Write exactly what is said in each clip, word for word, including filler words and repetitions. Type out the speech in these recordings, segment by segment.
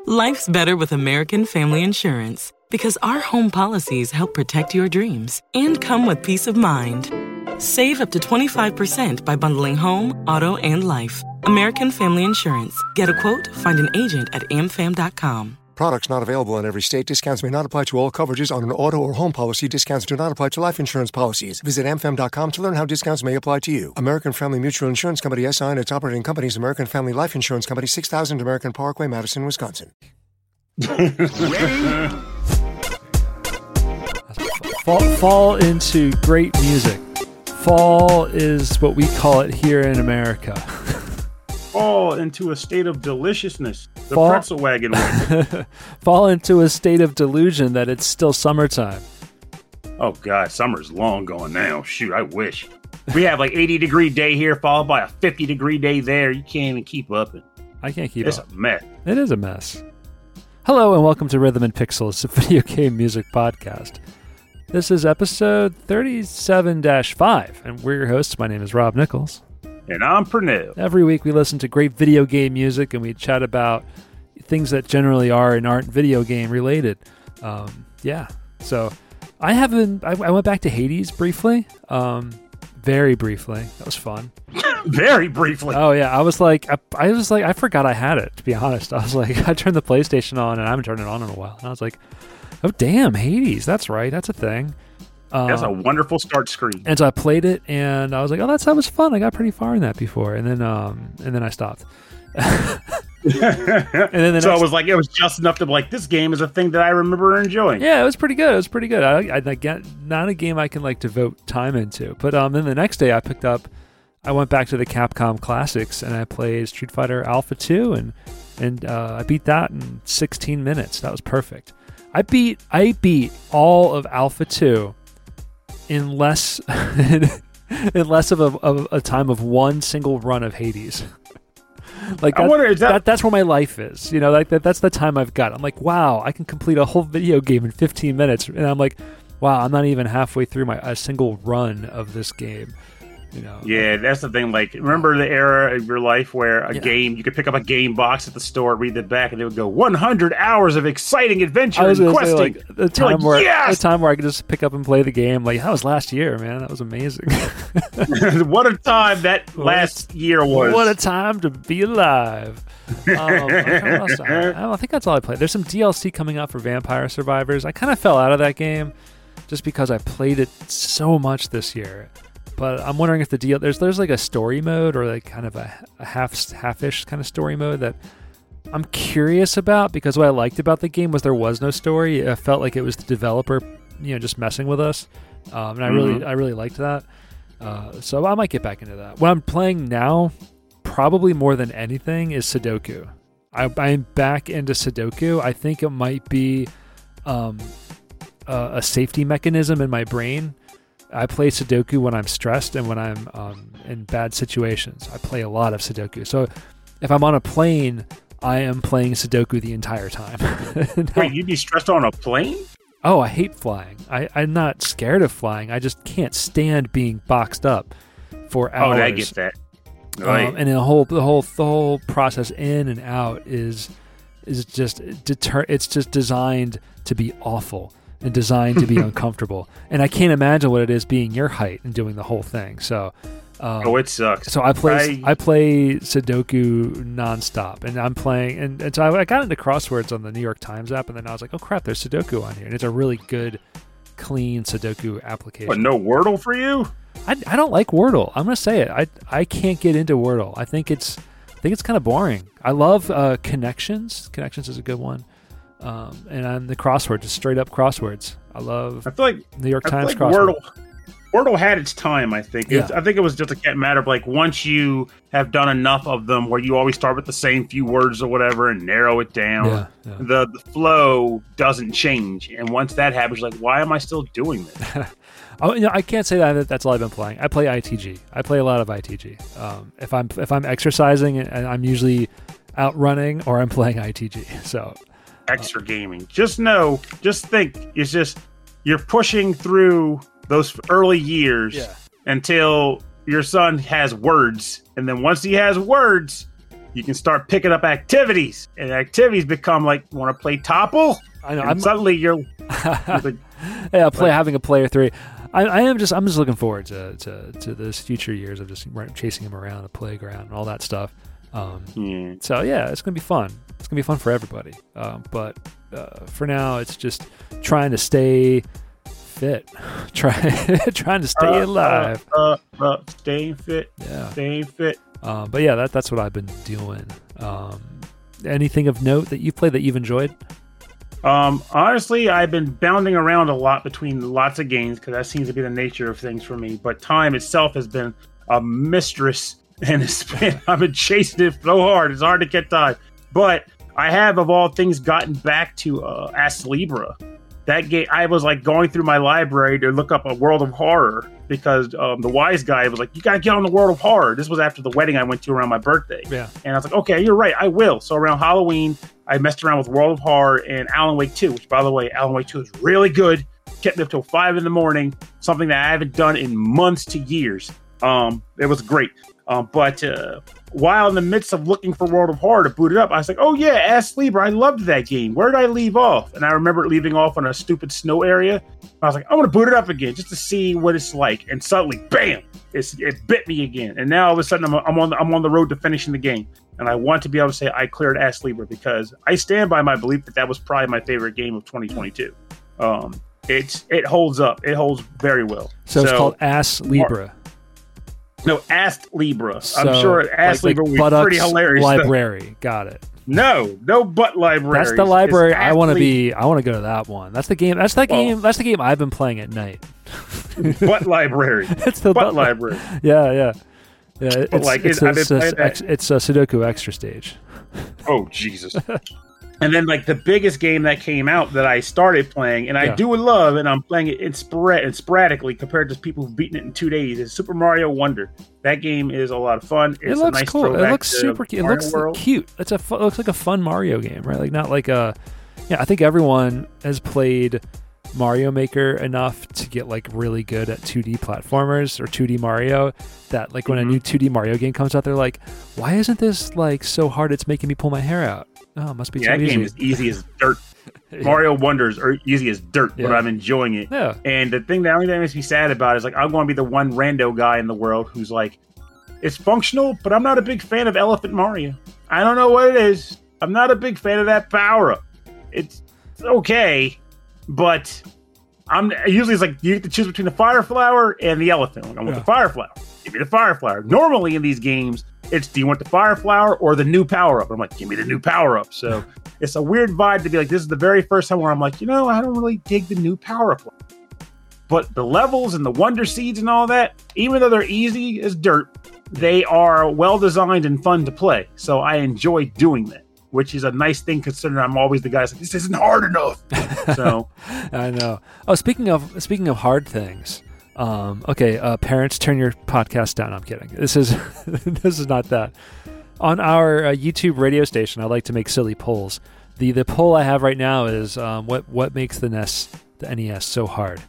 Life's better with American Family Insurance because our home policies help protect your dreams and come with peace of mind. Save up to twenty-five percent by bundling home, auto, and life. American Family Insurance. Get a quote, find an agent at a m fam dot com. Products not available in every state. Discounts may not apply to all coverages on an auto or home policy. Discounts do not apply to life insurance policies. Visit a m fam dot com to learn how discounts may apply to you. American Family Mutual Insurance Company, S I and its operating companies, American Family Life Insurance Company, six thousand American Parkway, Madison, Wisconsin. fall, fall into great music. Fall is what we call it here in America. Fall into a state of deliciousness. The fall, pretzel wagon. Fall into a state of delusion that it's still summertime. Oh, God. Summer's long gone now. Shoot, I wish. We have like eighty degree day here followed by a fifty degree day there. You can't even keep up. I can't keep it's up. It's a mess. It is a mess. Hello and welcome to Rhythm and Pixels, a video game music podcast. This is episode thirty-seven dash five, and we're your hosts. My name is Rob Nichols. And I'm Pernell. Every week we listen to great video game music and we chat about things that generally are and aren't video game related. Um, yeah. So I haven't, I, I went back to Hades briefly. Um, very briefly. That was fun. Very briefly. Oh yeah. I was like, I, I was like, I forgot I had it, to be honest. I was like, I turned the PlayStation on and I haven't turned it on in a while. And I was like, oh damn, Hades. That's right. That's a thing. Um, That's a wonderful start screen. And so I played it, and I was like, "Oh, that's that was fun. I got pretty far in that before." And then, um, and then I stopped. and then the so next, I was like, it was just enough to be like, this game is a thing that I remember enjoying. Yeah, it was pretty good. It was pretty good. I, I, I get not a game I can like devote time into. But um, then the next day, I picked up. I went back to the Capcom classics, and I played Street Fighter Alpha two, and and uh, I beat that in sixteen minutes. That was perfect. I beat I beat all of Alpha two. In less, in less of a, of a time of one single run of Hades, like that, I wonder, is that... that that's where my life is. You know, like that, that's the time I've got. I'm like, wow, I can complete a whole video game in fifteen minutes, and I'm like, wow, I'm not even halfway through my a single run of this game. You know, yeah, that's the thing. Like, remember the era of your life where a yeah. game, you could pick up a game box at the store, read the back, and it would go one hundred hours of exciting adventure I was and gonna say, questing. like, the time like, where yes! the time where I could just pick up and play the game. Like that was last year, man. That was amazing. What a time that last year was. What a time to be alive. um, what else I, I think that's all I played. There's some D L C coming out for Vampire Survivors. I kind of fell out of that game just because I played it so much this year. But I'm wondering if the deal there's there's like a story mode or like kind of a, a half half-ish kind of story mode that I'm curious about, because what I liked about the game was there was no story. I felt like it was the developer, you know, just messing with us, um, and I really mm-hmm. I really liked that. Uh, so I might get back into that. What I'm playing now, probably more than anything, is Sudoku. I, I'm back into Sudoku. I think it might be um, a, a safety mechanism in my brain. I play Sudoku when I'm stressed and when I'm um, in bad situations. I play a lot of Sudoku. So if I'm on a plane, I am playing Sudoku the entire time. Wait, you'd be stressed on a plane? Oh, I hate flying. I, I'm not scared of flying. I just can't stand being boxed up for hours. Oh, I get that. Right. Um, and the whole the whole the whole process in and out is is just deter. It's just designed to be awful. And designed to be uncomfortable. And I can't imagine what it is being your height and doing the whole thing. So, um, oh, it sucks. So I play I, I play Sudoku nonstop, and I'm playing, and, and so I, I got into crosswords on the New York Times app, and then I was like, oh crap, there's Sudoku on here, and it's a really good, clean Sudoku application. But no Wordle for you? I, I don't like Wordle. I'm gonna say it. I I can't get into Wordle. I think it's I think it's kind of boring. I love uh, Connections. Connections is a good one. Um, and I'm the crossword, just straight up crosswords. I love I feel like New York I Times feel like crossword. Wordle, Wordle had its time, I think. Yeah. It's, I think it was just a matter of like once you have done enough of them where you always start with the same few words or whatever and narrow it down, yeah, yeah. The, the flow doesn't change. And once that happens, you're like, why am I still doing this? Oh, you know, I can't say that that's all I've been playing. I play I T G. I play a lot of I T G. Um, if I'm if I'm exercising, and I'm usually out running, or I'm playing I T G. So extra gaming. Just know, just think, it's just you're pushing through those early years yeah. until your son has words, and then once he has words, you can start picking up activities, and activities become like, want to play Topple? I know. And I'm, suddenly you're, you're like, yeah, play having a player three. I, I am just I'm just looking forward to, to, to this future years of just chasing him around the playground and all that stuff. Um, yeah. So yeah, it's gonna be fun. It's gonna be fun for everybody. Um, but uh, for now, it's just trying to stay fit, try trying to stay uh, alive, uh, uh, uh, staying fit, yeah, staying fit. Um, but yeah, that that's what I've been doing. Um, anything of note that you've played that you've enjoyed? Um, honestly, I've been bounding around a lot between lots of games because that seems to be the nature of things for me. But time itself has been a mistress, and it's been, I've been chasing it so hard. It's hard to get time. But I have, of all things, gotten back to uh, As Libra. That game, I was like going through my library to look up a World of Horror because um, the wise guy was like, "You gotta get on the World of Horror." This was after the wedding I went to around my birthday. Yeah, and I was like, "Okay, you're right, I will." So around Halloween, I messed around with World of Horror and Alan Wake two, which, by the way, Alan Wake two is really good. Kept me up till five in the morning, something that I haven't done in months to years. Um, it was great. Um, but uh, while in the midst of looking for World of Horror to boot it up, I was like, oh yeah, As Libra, I loved that game. Where did I leave off? And I remember leaving off on a stupid snow area. I was like, I'm going to boot it up again just to see what it's like. And suddenly, bam, it's, it bit me again. And now all of a sudden, I'm, I'm, on the, I'm on the road to finishing the game. And I want to be able to say I cleared As Libra because I stand by my belief that that was probably my favorite game of twenty twenty-two. Um, it's, it holds up. It holds very well. So, so it's called As Libra. No, As Libra. So, I'm sure As like, Libra like would be pretty hilarious. Library, got it. No, no butt library. That's the library I want to be. I want to go to that one. That's the game. That's that game. Oh. That's the game I've been playing at night. Butt library. It's the butt, butt library. Li- yeah, yeah, yeah. It's but like it's, it's, a, it's, a, ex, it's a Sudoku extra stage. Oh Jesus. And then, like, the biggest game that came out that I started playing, and I yeah. do love, and I'm playing it in sporad- and sporadically compared to people who've beaten it in two days, is Super Mario Wonder. That game is a lot of fun. It's it looks a nice cool. It looks super cute. It Mario looks World. cute. It's a fu- it looks like a fun Mario game, right? Like not like a. Yeah, I think everyone has played Mario Maker enough to get like really good at two D platformers or two D Mario. That like when mm-hmm. a new two D Mario game comes out, they're like, "Why isn't this like so hard? It's making me pull my hair out." Oh, it must be yeah, so that easy. game is easy as dirt. yeah. Mario Wonders are easy as dirt, yeah. but I'm enjoying it. Yeah. And the thing that only thing that makes me sad about is like I'm going to be the one rando guy in the world who's like, it's functional, but I'm not a big fan of Elephant Mario. I don't know what it is. I'm not a big fan of that power up. It's, it's okay, but I'm usually it's like you get to choose between the fire flower and the elephant. Like, I want yeah. the fire flower. Give me the fire flower. Normally in these games, it's do you want the fire flower or the new power up? I'm like, give me the new power up. So it's a weird vibe to be like, this is the very first time where I'm like, you know, I don't really dig the new power up. But the levels and the wonder seeds and all that, even though they're easy as dirt, they are well designed and fun to play. So I enjoy doing that, which is a nice thing considering I'm always the guy that's like, this isn't hard enough. So I know. Oh, speaking of speaking of hard things. Um, okay, uh, parents, turn your podcast down. I'm kidding. This is this is not that. On our uh, YouTube radio station, I like to make silly polls. The the poll I have right now is um, what what makes the N E S the N E S so hard?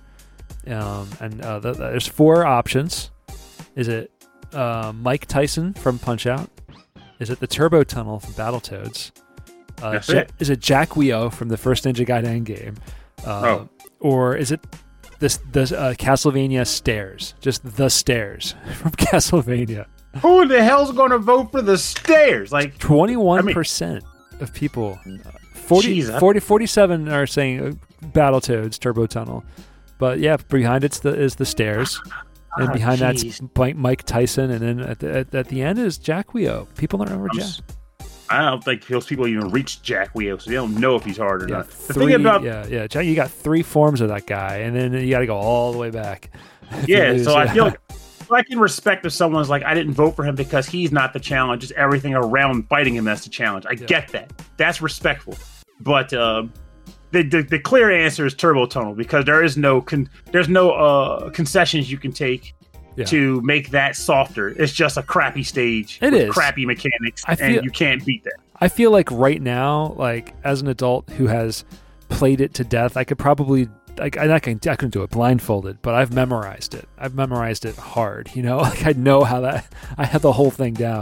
Um, and uh, the, the, there's four options. Is it uh, Mike Tyson from Punch Out? Is it the Turbo Tunnel from Battletoads? Uh, That's ja- it. Is it Jack Weo from the first Ninja Gaiden game? Uh, oh. Or is it this the uh, Castlevania stairs? Just the stairs from Castlevania. Who the hell's going to vote for the stairs? Like twenty-one percent I mean, of people. Uh, forty, geez, forty, forty-seven are saying uh, Battletoads Turbo Tunnel. But yeah, behind it's the is the stairs. And oh, behind geez. that's Mike, Mike Tyson, and then at the, at, at the end is Jack Weo. People don't remember I'm Jack. S- I don't think those people even reach Jack Weo, so they don't know if he's hard or Yeah, not. The three, thing about yeah, yeah, Jack, you got three forms of that guy, and then you got to go all the way back. yeah, lose, so yeah. I feel like I can respect if someone's like, I didn't vote for him because he's not the challenge. It's everything around fighting him that's the challenge. I Yeah. get that. That's respectful. But uh, the, the the clear answer is Turbo Tunnel because there is no con- there's no uh, concessions you can take. Yeah. To make that softer. It's just a crappy stage It with is. crappy mechanics, I and feel- you can't beat that. I feel like right now, like as an adult who has played it to death, I could probably like I, I can I couldn't do it blindfolded, but I've memorized it. I've memorized it hard, you know. Like I know how that I have the whole thing down.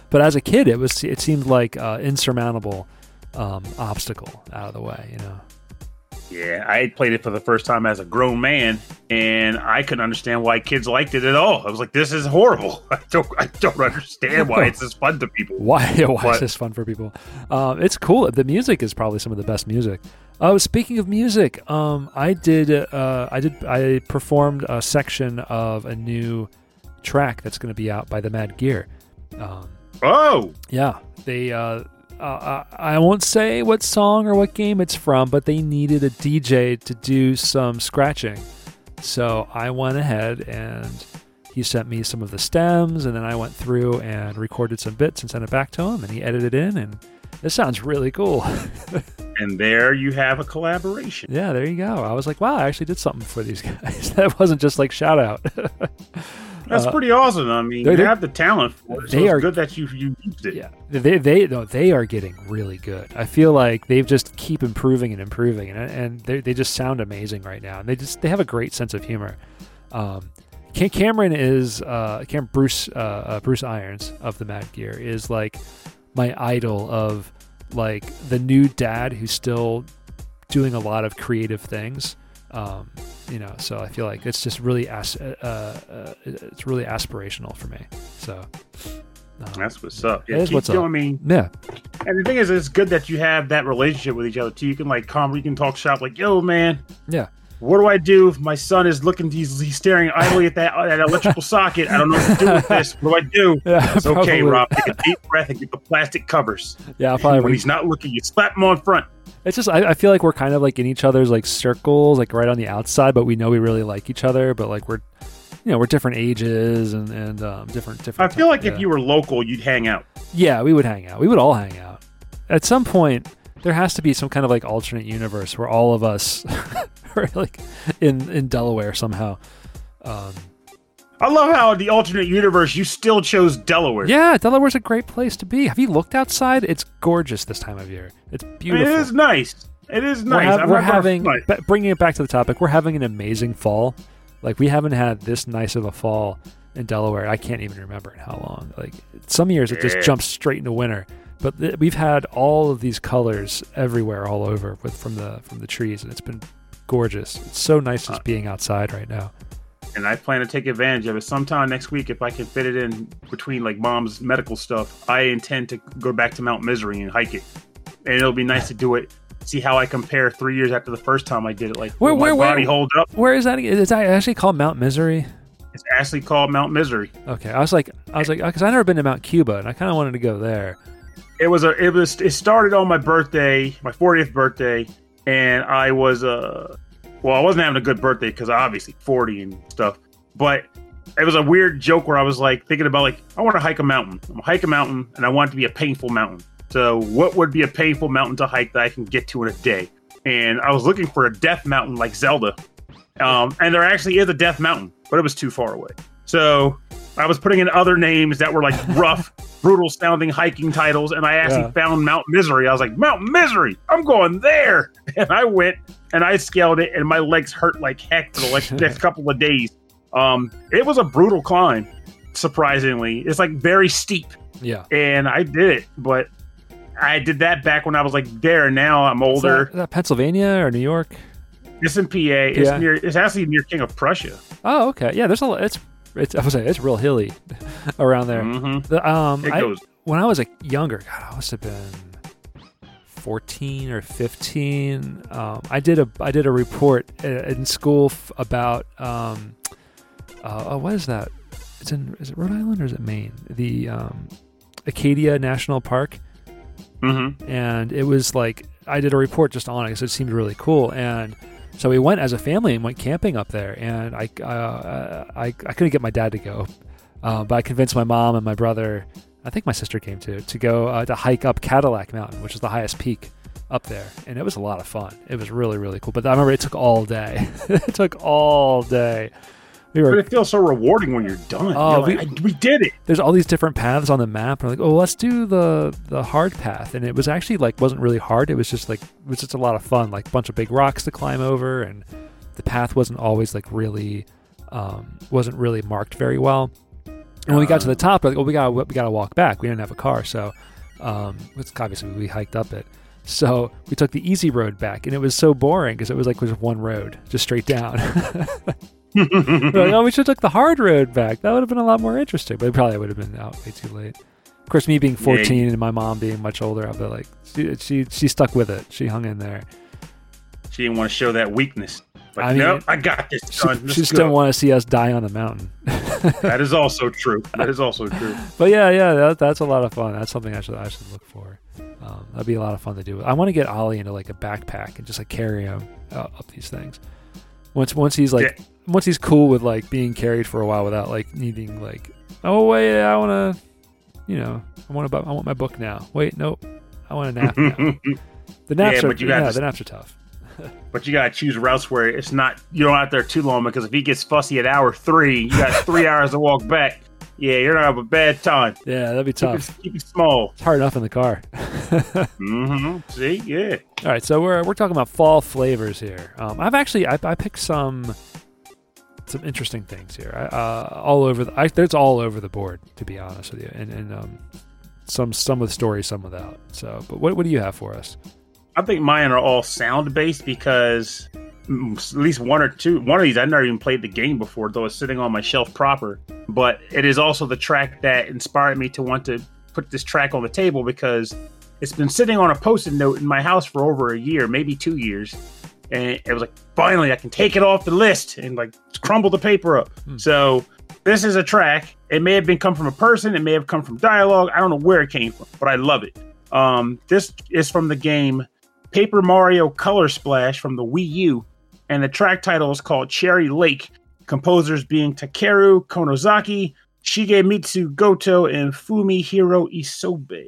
But as a kid, it was it seemed like uh, insurmountable um, obstacle out of the way, you know. Yeah, I played it for the first time as a grown man, and I couldn't understand why kids liked it at all. I was like, "This is horrible. I don't, I don't understand why it's this fun to people." Why? Why but, is this fun for people? Um, it's cool. The music is probably some of the best music. Oh, speaking of music, um, I did, uh, I did, I performed a section of a new track that's going to be out by the Mad Gear. Um, oh, yeah, they. Uh, Uh, I won't say what song or what game it's from, but they needed a D J to do some scratching. So I went ahead and he sent me some of the stems, and then I went through and recorded some bits and sent it back to him, and he edited it in, and it sounds really cool. And there you have a collaboration. Yeah, there you go. I was like, wow, I actually did something for these guys. That wasn't just like shout out. That's uh, pretty awesome. I mean, you have the talent for it, so they it's are good that you, you used it. Yeah, they they no, they are getting really good. I feel like they've just keep improving and improving, and and they they just sound amazing right now. And they just they have a great sense of humor. Um, Cameron is uh, Cameron Bruce uh, uh, Bruce Irons of the Mad Gear is like my idol of like the new dad who's still doing a lot of creative things. Um, you know, so I feel like it's just really as, uh, uh, it's really aspirational for me. So um, that's what's up. Yeah, that is keep what's doing up. me. Yeah. And the thing is, it's good that you have that relationship with each other too. You can like come, you can talk shop, like, yo, man. Yeah. What do I do if my son is looking? He's, he's staring idly at that that electrical socket. I don't know what to do with this. What do I do? Yeah, it's okay, probably. Rob. Take a deep breath and get the plastic covers. Yeah, I'll probably when re- he's not looking, you slap him on front. It's just I, I feel like we're kind of like in each other's like circles, like right on the outside, but we know we really like each other. But like we're, you know, we're different ages and and um, different different. I feel like yeah. if you were local, you'd hang out. Yeah, we would hang out. We would all hang out. At some point, there has to be some kind of like alternate universe where all of us are like in in Delaware somehow. Um, I love how in the alternate universe you still chose Delaware. Yeah, Delaware's a great place to be. Have you looked outside? It's gorgeous this time of year. It's beautiful. It is nice. It is nice. We're, ha- I'm we're not having, gonna b- bringing it back to the topic, we're having an amazing fall. Like, we haven't had this nice of a fall in Delaware. I can't even remember in how long. Like, some years it just Yeah. jumps straight into winter. But th- we've had all of these colors everywhere, all over with from the from the trees, and it's been gorgeous. It's so nice just being outside right now. And I plan to take advantage of it sometime next week if I can fit it in between like mom's medical stuff. I intend to go back to Mount Misery and hike it, and it'll be nice to do it. See how I compare three years after the first time I did it. Like, Where- will where- my body where- hold up? Where is that? Is that actually called Mount Misery? It's actually called Mount Misery. Okay, I was like, I was like, because I've never been to Mount Cuba, and I kind of wanted to go there. It was a. It was. It started on my birthday, my fortieth birthday, and I was uh Well, I wasn't having a good birthday because obviously forty and stuff. But it was a weird joke where I was like thinking about like I want to hike a mountain. I'm gonna hike a mountain, and I want it to be a painful mountain. So what would be a painful mountain to hike that I can get to in a day? And I was looking for a death mountain like Zelda. Um, and there actually is a death mountain, but it was too far away. So I was putting in other names that were like rough, brutal sounding hiking titles. And I actually Yeah. found Mount Misery. I was like, Mount Misery, I'm going there. And I went and I scaled it, and my legs hurt like heck for the like, next couple of days. Um, it was a brutal climb, surprisingly. It's like very steep. Yeah. And I did it, but I did that back when I was like there. Now I'm Is older. that, is that Pennsylvania or New York? It's in P A. It's Yeah. near. It's actually near King of Prussia. Oh, okay. Yeah, there's a lot. It's it's I was saying it's real hilly around there. Mm-hmm. The, um, It I- goes. when I was a younger, God, I must have been fourteen or fifteen. Um, I did a I did a report uh, in school f- about um, uh, oh, what is that? It's in is it Rhode Island or is it Maine? The um, Acadia National Park. Mm-hmm. And it was like I did a report just on it because it seemed really cool. And so we went as a family and went camping up there. And I uh, I, I couldn't get my dad to go, uh, but I convinced my mom and my brother. I think my sister came too to go uh, to hike up Cadillac Mountain, which is the highest peak up there. And it was a lot of fun. It was really really cool. But I remember it took all day. It took all day. We But were. it feels so rewarding when you're done. Oh, You're like, we- I, we did it. There's all these different paths on the map. And we're like, oh, let's do the the hard path. And it was actually like wasn't really hard. It was just like it was just a lot of fun. Like a bunch of big rocks to climb over, and the path wasn't always like really um, wasn't really marked very well. And when we got to the top, we're like, well, we got we got to walk back. We didn't have a car, so um, it's obviously we hiked up it. So we took the easy road back, and it was so boring because it was like just one road, just straight down. We're like, oh, we should have took the hard road back. That would have been a lot more interesting, but it probably would have been out way too late. Of course, me being fourteen yeah. and my mom being much older, I'll be like, she, she she stuck with it. She hung in there. She didn't want to show that weakness. Like, I mean, nope, I got this, son. She, she just didn't want to see us die on the mountain. That is also true. That is also true. But yeah, yeah, that, that's a lot of fun. That's something I should I should look for. Um, that'd be a lot of fun to do. I want to get Ollie into like a backpack and just like carry him uh, up these things. Once once he's like yeah. once he's cool with like being carried for a while without like needing like, oh wait, I want to, you know, I want to I want my book now. Wait, nope, I want a nap now. The naps yeah, are you yeah, got the naps are tough. But you gotta choose routes where it's not you're not out there too long, because if he gets fussy at hour three, you got three hours to walk back. Yeah, you're gonna have a bad time. Yeah, that'd be tough. Keep it, keep it small. It's hard enough in the car. mm-hmm. See, yeah. All right, so we're we're talking about fall flavors here. Um, I've actually I, I picked some some interesting things here. I, uh, all over the I, there's all over the board, to be honest with you, and and um, some some with stories, some without. So, but what what do you have for us? I think mine are all sound based, because at least one or two, one of these I've never even played the game before, though it's sitting on my shelf proper. But it is also the track that inspired me to want to put this track on the table, because it's been sitting on a post-it note in my house for over a year, maybe two years. And it was like, finally, I can take it off the list and like crumble the paper up. Hmm. So this is a track. It may have been come from a person. It may have come from dialogue. I don't know where it came from, but I love it. Um, this is from the game Paper Mario Color Splash from the Wii U, and the track title is called Cherry Lake. Composers being Takeru Konozaki, Shigemitsu Goto, and Fumihiro Isobe.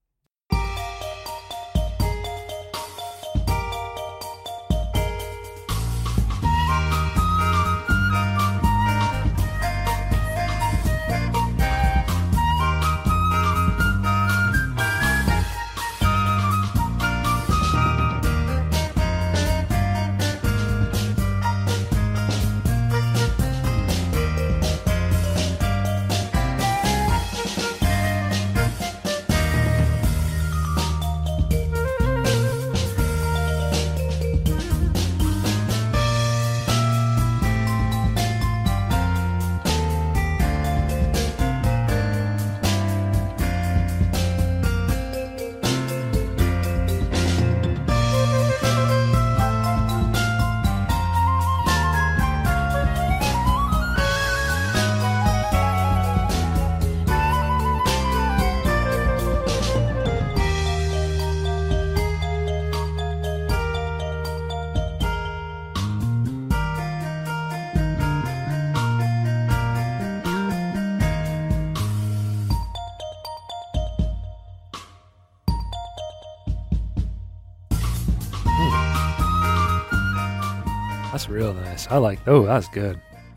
That's real nice. I like. Oh, that's good.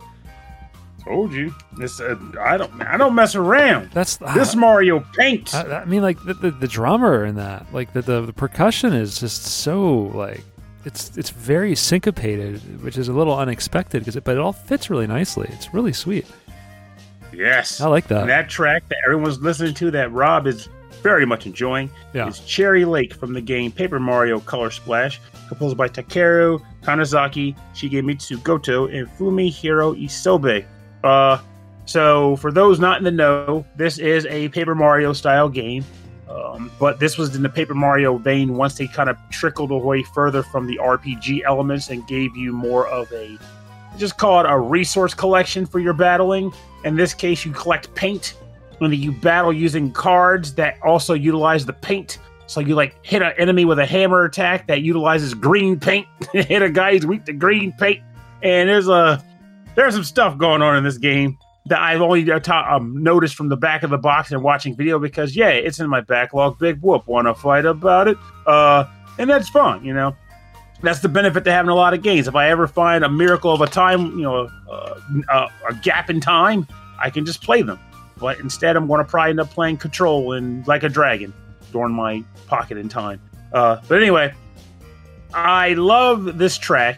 Told you. This uh, I don't. I don't mess around. That's this uh, Mario Paint. I, I mean, like the, the the drummer in that, like the, the the percussion is just so like it's it's very syncopated, which is a little unexpected because it, but it all fits really nicely. It's really sweet. Yes, I like that. And that track that everyone's listening to, that Rob is very much enjoying, yeah. is Cherry Lake from the game Paper Mario Color Splash, composed by Takeru Kanazaki, Shigemitsu Goto, and Fumihiro Isobe. Uh, so for those not in the know, this is a Paper Mario style game, um, but this was in the Paper Mario vein once they kind of trickled away further from the R P G elements and gave you more of a, just call it a resource collection for your battling. In this case, you collect paint, and you battle using cards that also utilize the paint. So you like hit an enemy with a hammer attack that utilizes green paint. Hit a guy who's weak to green paint. And there's a there's some stuff going on in this game that I've only uh, ta- um, noticed from the back of the box and watching video because, yeah, it's in my backlog. Big whoop. Want to fight about it? Uh, and that's fun, you know. That's the benefit to having a lot of games. If I ever find a miracle of a time, you know, uh, a, a gap in time, I can just play them. But instead, I'm going to probably end up playing Control and Like a Dragon during my pocket in time. Uh, but anyway, I love this track.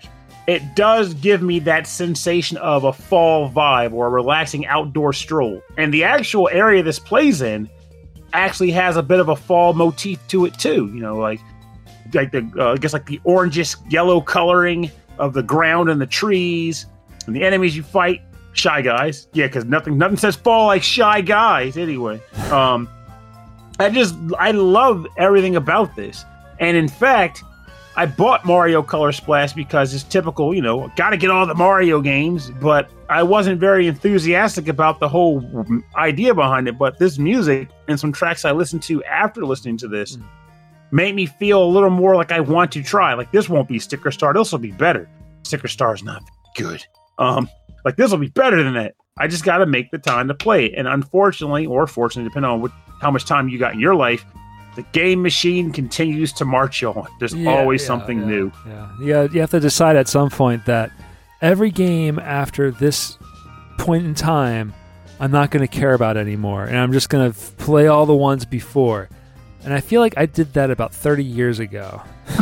it does give me that sensation of a fall vibe or a relaxing outdoor stroll. And the actual area this plays in actually has a bit of a fall motif to it too. You know, like like the uh, I guess like the orangish yellow coloring of the ground and the trees and the enemies you fight. Shy Guys, yeah, because nothing nothing says fall like Shy Guys. Anyway, um, I just I love everything about this, and in fact, I bought Mario Color Splash because it's typical, you know, got to get all the Mario games, but I wasn't very enthusiastic about the whole idea behind it. But this music and some tracks I listened to after listening to this mm. made me feel a little more like I want to try. Like, this won't be Sticker Star. This will be better. Sticker Star is not good. Um, like, this will be better than that. I just got to make the time to play it. And unfortunately, or fortunately, depending on what, how much time you got in your life, the game machine continues to march on. There's yeah, always yeah, something yeah, new. Yeah. yeah, you have to decide at some point that every game after this point in time, I'm not going to care about anymore. And I'm just going to f- play all the ones before. And I feel like I did that about thirty years ago.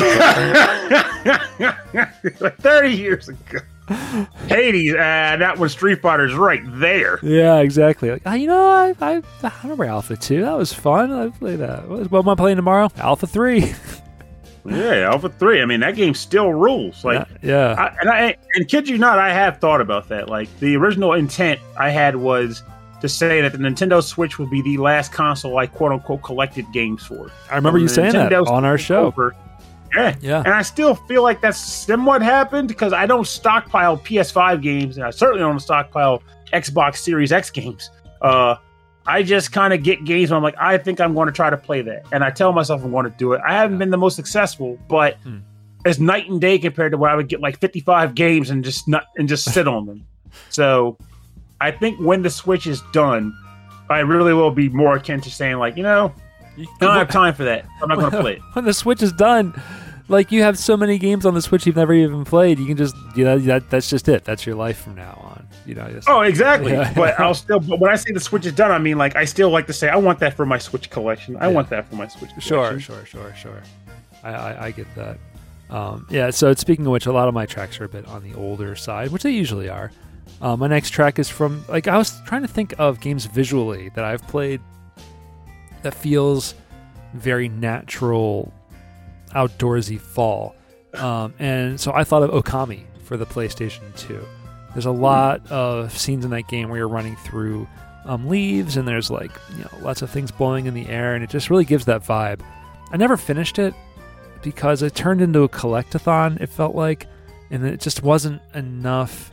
thirty years ago. Hades, uh, that one Street Fighter's right there. Yeah, exactly. Like, oh, you know, I, I I remember Alpha two. That was fun. I played that. What, what am I playing tomorrow? Alpha three. Yeah, Alpha three. I mean, that game still rules. Like, yeah. yeah. I, and I and kid you not, I have thought about that. Like, the original intent I had was to say that the Nintendo Switch would be the last console I quote unquote collected games for. I remember you saying that on our show. Over, Yeah. yeah. And I still feel like that's somewhat happened because I don't stockpile P S five games, and I certainly don't stockpile Xbox Series X games. Uh, I just kind of get games where I'm like, I think I'm going to try to play that. And I tell myself I'm going to do it. I haven't yeah. been the most successful, but hmm. it's night and day compared to where I would get like fifty-five games and just not, and just sit on them. So I think when the Switch is done, I really will be more akin to saying like, you know, I don't have time for that. I'm not going to play it. When the Switch is done, like, you have so many games on the Switch you've never even played. You can just, you know, that, that's just it. That's your life from now on. You know. Just, oh, exactly. Yeah. But I'll still. But when I say the Switch is done, I mean like I still like to say I want that for my Switch collection. I yeah. want that for my Switch collection. Sure, sure, sure, sure. I, I, I get that. Um, yeah. So speaking of which, a lot of my tracks are a bit on the older side, which they usually are. Um, my next track is from like I was trying to think of games visually that I've played that feels very natural, outdoorsy fall. Um, and so I thought of Okami for the PlayStation two. There's a lot of scenes in that game where you're running through um, leaves and there's like, you know, lots of things blowing in the air, and it just really gives that vibe. I never finished it because it turned into a collectathon, it felt like, and it just wasn't enough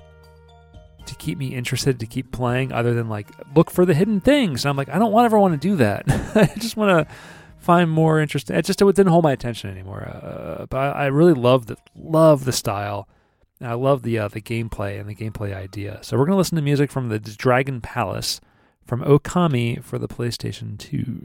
to keep me interested to keep playing other than like look for the hidden things. And I'm like, I don't want ever want to do that. I just want to find more interesting. It just it didn't hold my attention anymore. Uh, but I, I really love the love the style. And I love the uh, the gameplay and the gameplay idea. So we're gonna listen to music from the Dragon Palace from Okami for the PlayStation two.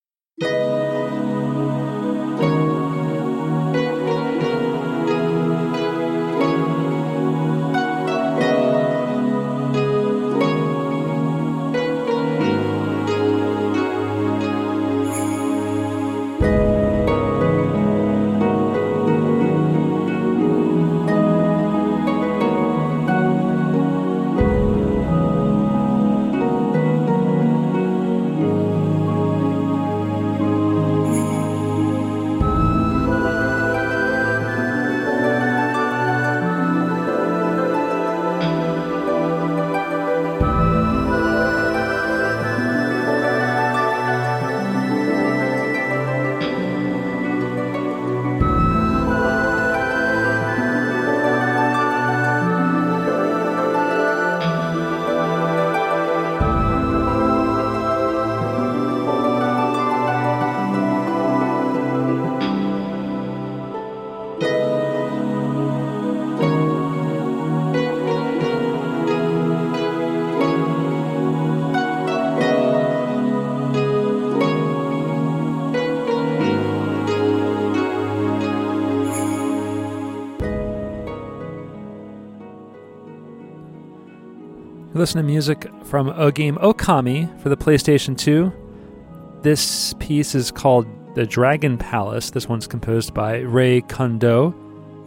Listen to music from a game Okami for the PlayStation two. This piece is called The Dragon Palace. This one's composed by Rei Kondo.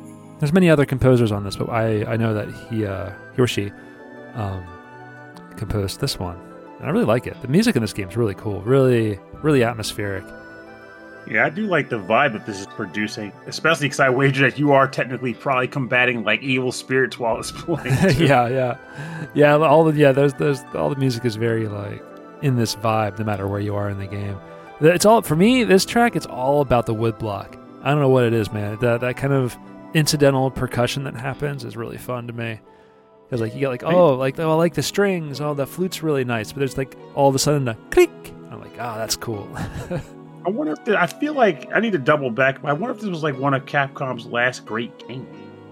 There's many other composers on this, but I, I know that he uh, he or she um, composed this one. And I really like it. The music in this game is really cool, really, really atmospheric. Yeah, I do like the vibe that this is producing, especially because I wager that you are technically probably combating like evil spirits while it's playing. yeah, yeah, yeah. All the yeah, there's there's all the music is very like in this vibe, no matter where you are in the game. It's all for me. This track, it's all about the woodblock. I don't know what it is, man. That that kind of incidental percussion that happens is really fun to me. Because like you get like oh like oh I like the strings, oh the flute's really nice, but there's like all of a sudden a click. I'm like, oh, that's cool. I wonder if the, I feel like I need to double back. But I wonder if this was like one of Capcom's last great games.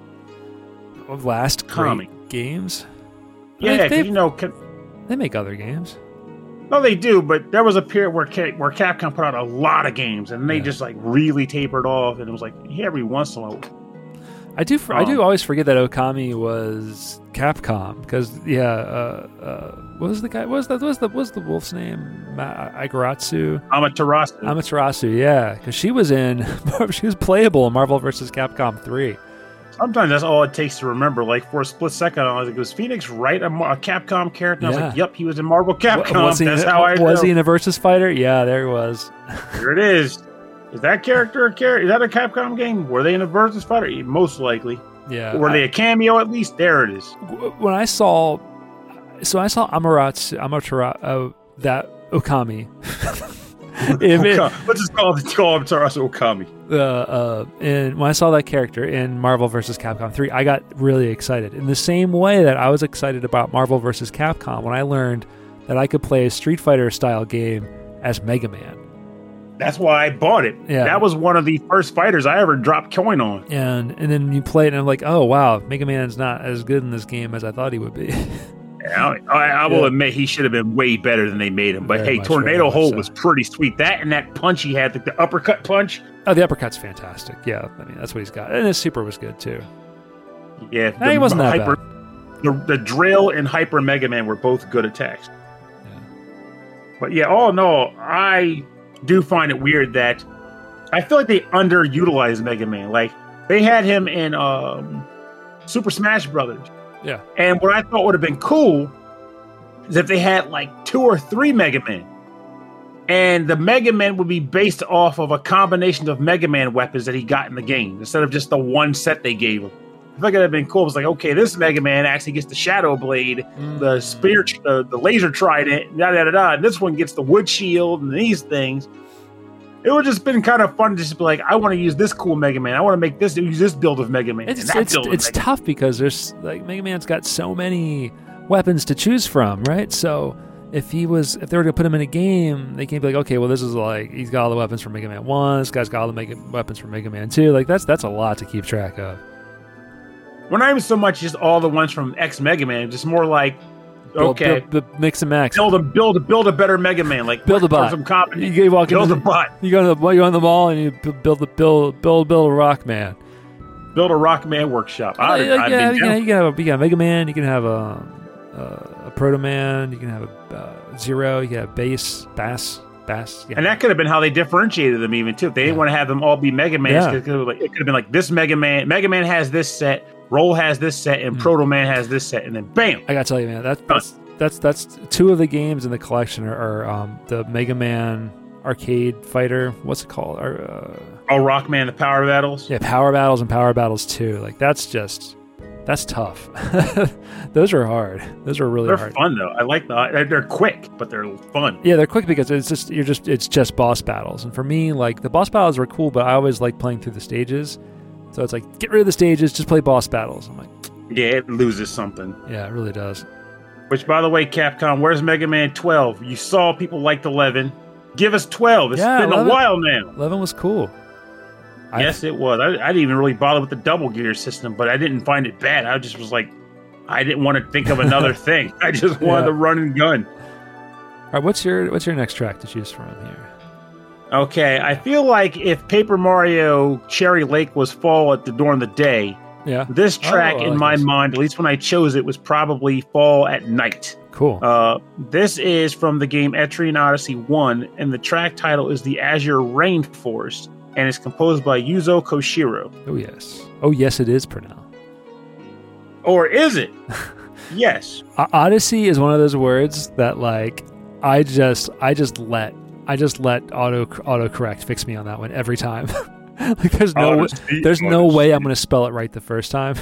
Of last great Tommy. games? Yeah, they, because you know, Cap- they make other games. no, they do. But there was a period where Cap- where Capcom put out a lot of games, and they Yeah. just like really tapered off. And it was like yeah, every once in a while. I do. I do Um, always forget that Okami was Capcom because yeah. Uh, uh, what was the guy? What was that? What was the what was the wolf's name? Ma- Igaratsu. Amaterasu. Amaterasu. Yeah, because she was in. She was playable in Marvel versus Capcom three. Sometimes that's all it takes to remember. Like for a split second, I was like, "Was Phoenix right a, Mar- a Capcom character?" And I was Yeah. like, "Yep, he was in Marvel Capcom." Was he, That's how I was know. he in a Versus Fighter? Yeah, there he was. Here it is. Is that character a character? Is that a Capcom game? Were they in a Versus Fighter? Most likely. Yeah. Were I- they a cameo at least? There it is. when I saw, so I saw Amaterasu, Amaterasu, uh, that Okami. in, in, Okami. Let's just call it call him Tarasu Okami. uh, uh, and when I saw that character in Marvel versus Capcom three, I got really excited. In the same way that I was excited about Marvel versus Capcom when I learned that I could play a Street Fighter style game as Mega Man. That's why I bought it. Yeah. That was one of the first fighters I ever dropped coin on. And and then you play it, and I'm like, oh wow, Mega Man's not as good in this game as I thought he would be. I, I, I will Yeah. admit he should have been way better than they made him. But Very hey, much, Tornado very much Hold so. was pretty sweet. That and that punch he had, like the uppercut punch. Oh, the uppercut's fantastic. Yeah, I mean that's what he's got, and his super was good too. Yeah, Nah, he wasn't that hyper, The, the drill and Hyper Mega Man were both good attacks. Yeah. But yeah, all in all, I do find it weird that I feel like they underutilized Mega Man. Like they had him in um, Super Smash Brothers. Yeah. And what I thought would have been cool is if they had like two or three Mega Men. And the Mega Man would be based off of a combination of Mega Man weapons that he got in the game instead of just the one set they gave him. I think it'd have been cool. It was like, okay, this Mega Man actually gets the Shadow Blade, the spear, uh, the laser trident, da da da da. And this one gets the wood shield and these things. It would have just been kind of fun to just be like, I want to use this cool Mega Man. I want to make this use this build of Mega Man. It's and that it's, build of it's Mega Man. tough because there's like Mega Man's got so many weapons to choose from, right? So if he was, if they were to put him in a game, they can't be like, okay, well, this is like he's got all the weapons from Mega Man One. This guy's got all the Mega weapons from Mega Man Two. Like that's that's a lot to keep track of. Well, not even so much just all the ones from X Mega Man, just more like, Build, okay, build, build, mix and max. build a build a build a better Mega Man, like Build a for bot. some comp- You, you walk build into a the, bot, You go to the you go on the mall and you bu- build the build build build a Rock Man. build a Rock Man workshop. I, yeah, I've yeah, been you, down. can, you can have a, you can have Mega Man. You can have a a, a Proto Man. You can have a uh, Zero. You can have Bass Bass Bass. Yeah. And that could have been how they differentiated them, even too. If they didn't Yeah. want to have them all be Mega Man, Yeah. it could have like, it could have been like this Mega Man. Mega Man has this set, Roll has this set, and Mm. Proto Man has this set, and then bam. I gotta tell you, man, that, that's that's that's two of the games in the collection are, are um, the Mega Man arcade fighter. What's it called? Or, uh, Oh, Rockman, the Power Battles. yeah, Power Battles and Power Battles two. Like that's just that's tough. Those are hard. Those are really They're hard. fun though. I like the. They're quick, but they're fun. Yeah, they're quick because it's just you're just it's just boss battles. And for me, like the boss battles were cool, but I always like playing through the stages. So it's like get rid of the stages, just play boss battles. I'm like, Yeah, it loses something. yeah, it really does. Which, by the way, Capcom, where's Mega Man twelve? You saw people liked eleven. Give us twelve. It's Yeah, been eleven a while now. eleven was cool. I- Yes, it was. I, I didn't even really bother with the double gear system, but I didn't find it bad. I just was like, I didn't want to think of another thing. I just wanted Yeah. to run and gun. All right, what's your what's your next track to choose from here? Okay, I feel like if Paper Mario Cherry Lake was fall at the during the day, Yeah, this track Oh, I in like my this. mind, at least when I chose it, was probably fall at night. cool. Uh, this is from the game Etrian Odyssey one, and the track title is The Azure Rainforest. and it's composed by Yuzo Koshiro. Oh, yes. Oh, yes, it is, Pernell. Or is it? Yes. O- Odyssey is one of those words that, like, I just, I just let, I just let auto autocorrect fix me on that one every time. Like, there's no, Odyssey, there's no Odyssey. way I'm going to spell it right the first time.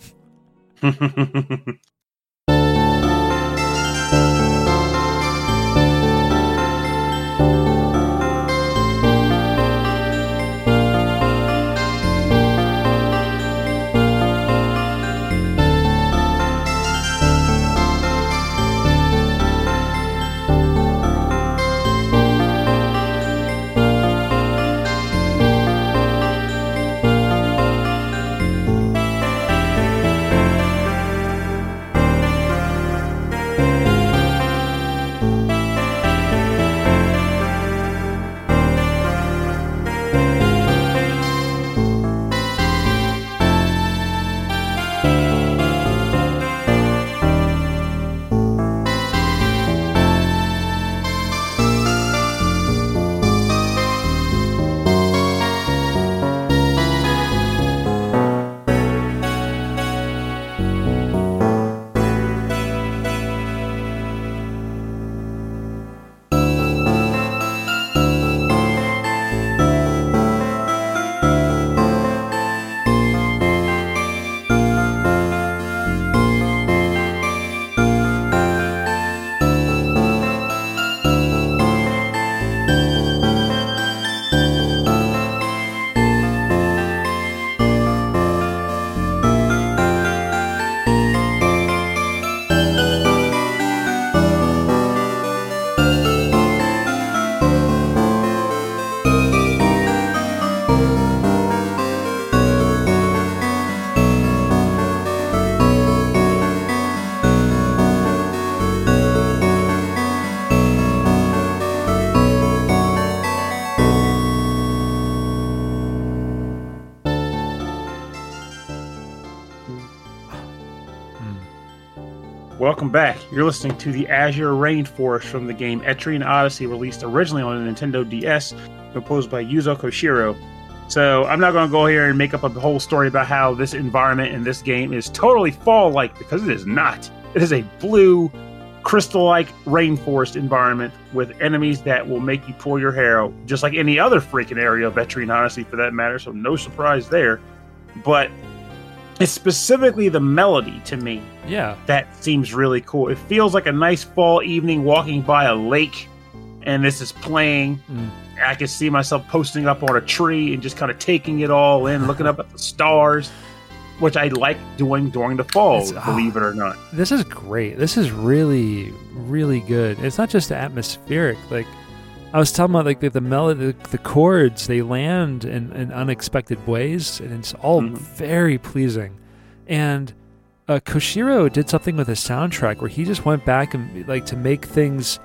Welcome back. You're listening to the Azure Rainforest from the game Etrian Odyssey, released originally on the Nintendo D S, composed by Yuzo Koshiro. So I'm not going to go here and make up a whole story about how this environment in this game is totally fall-like, because it is not. It is a blue, crystal-like rainforest environment with enemies that will make you pull your hair out, just like any other freaking area of Etrian Odyssey for that matter, so no surprise there. But it's specifically the melody to me Yeah. that seems really cool. It feels like a nice fall evening walking by a lake, and this is playing. Mm. I can see myself posting up on a tree and just kind of taking it all in, looking up at the stars, which I like doing during the fall, It's- believe it or not. This is great. This is really, really good. It's not just atmospheric. Like I was talking about, like the, the melody, the, the chords, they land in, in unexpected ways, and it's all Mhm. very pleasing. And uh, Koshiro did something with his soundtrack where he just went back and like to make things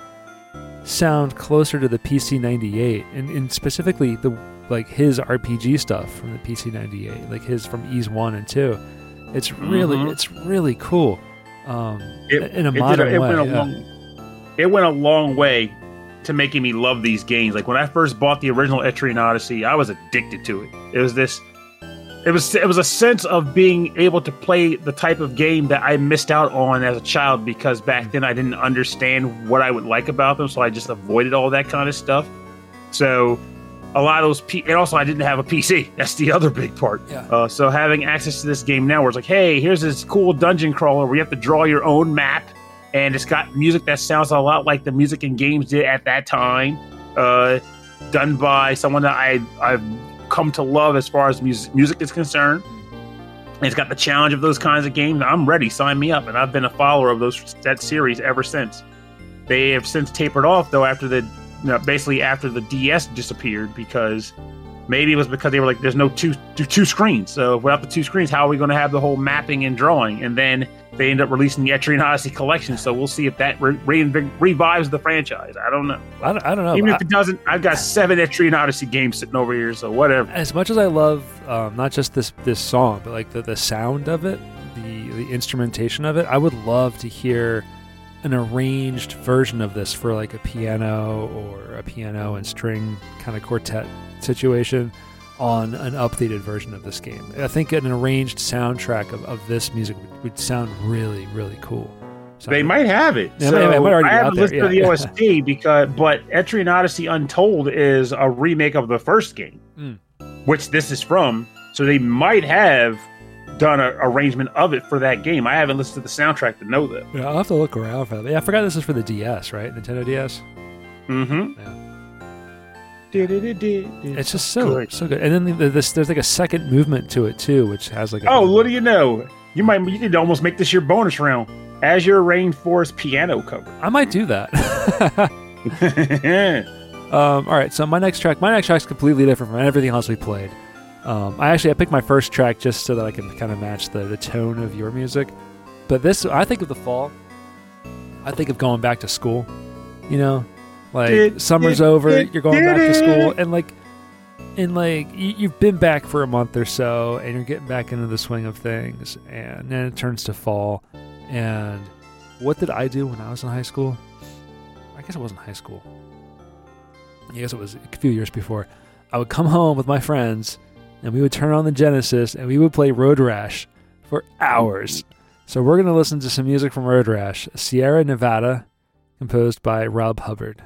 sound closer to the P C ninety-eight, and, and specifically the like his R P G stuff from the P C ninety-eight, like his from Ys one and two. It's really, Mhm. it's really cool. Um, It, in a it did modern it way. Went a yeah. long, it went a long way to making me love these games. Like when I first bought the original Etrian Odyssey, I was addicted to it. It was this. It was it was a sense of being able to play the type of game that I missed out on as a child, because back then I didn't understand what I would like about them, so I just avoided all that kind of stuff. So a lot of those, P- and also I didn't have a P C. That's the other big part. Yeah. Uh, so having access to this game now, where it's like, hey, here's this cool dungeon crawler where you have to draw your own map, and it's got music that sounds a lot like the music in games did at that time, uh, done by someone that I I've come to love as far as music, music is concerned. And it's got the challenge of those kinds of games. I'm ready. Sign me up. And I've been a follower of those that series ever since. They have since tapered off, though, after the you know, basically after the D S disappeared, because maybe it was because they were like, there's no two two, two screens. So without the two screens, how are we going to have the whole mapping and drawing? And then they end up releasing the Etrian Odyssey collection. So we'll see if that re- re- revives the franchise. I don't know. I don't, I don't know. Even but if it doesn't, I've got seven Etrian Odyssey games sitting over here, so whatever. I- as much as I love um, not just this this song, but like the, the sound of it, the the instrumentation of it, I would love to hear an arranged version of this for like a piano or a piano and string kind of quartet situation. on an updated version of this game. I think an arranged soundtrack of, of this music would, would sound really, really cool. Sound they really might have it. Yeah, so it might, it might already I be out haven't there, listened yeah. to the O S T because, but Etrian Odyssey Untold is a remake of the first game, Mm. which this is from. So they might have done an arrangement of it for that game. I haven't listened to the soundtrack to know that. Yeah, I'll have to look around for that. Yeah, I forgot this is for the D S, right? Nintendo D S. Mm-hmm. Yeah. It's It's just so good. so good. And then the, this, there's like a second movement to it too, which has like. A Oh, what do you know? You might you could almost make this your bonus round. Azure Rainforest piano cover. I might do that. um, all right, so my next track, my next track is completely different from everything else we played. Um, I actually I picked my first track just so that I can kind of match the the tone of your music. But this, I think of the fall. I think of going back to school. You know, like Did- summer's did- over, did- you're going back to did- school, and like. And like you, you've been back for a month or so, and you're getting back into the swing of things, and then it turns to fall. And what did I do when I was in high school? I guess it wasn't high school. I guess it was a few years before. I would come home with my friends, and we would turn on the Genesis, and we would play Road Rash for hours. So we're gonna listen to some music from Road Rash, Sierra Nevada, composed by Rob Hubbard.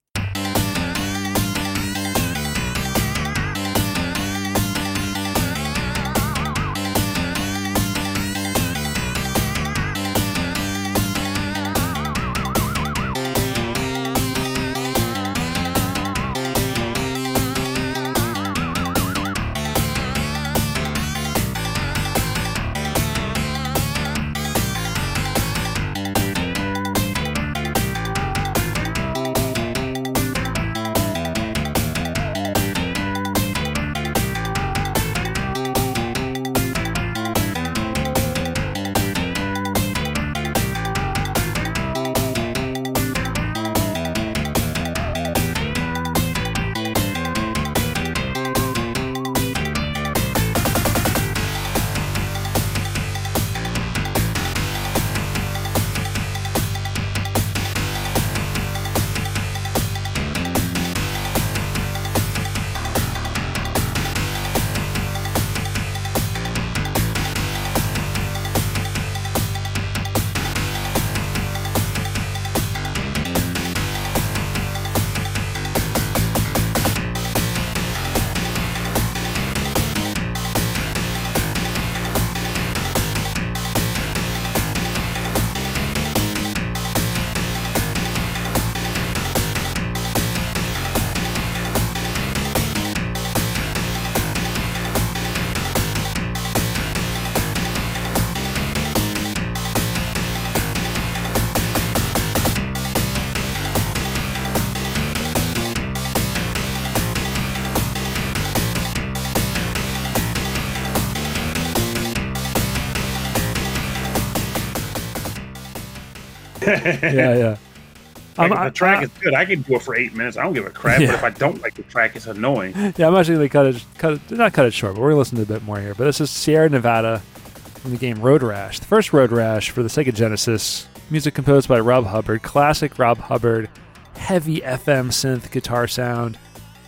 yeah, yeah. Like, I'm- if I- the track I- is good, I can do it for eight minutes. I don't give a crap. Yeah. But if I don't like the track, it's annoying. Yeah, I'm actually going to cut it, cut it, not cut it short, but we're going to listen to a bit more here. But this is Sierra Nevada from the game Road Rash. The first Road Rash for the Sega Genesis. Music composed by Rob Hubbard. Classic Rob Hubbard. Heavy F M synth guitar sound.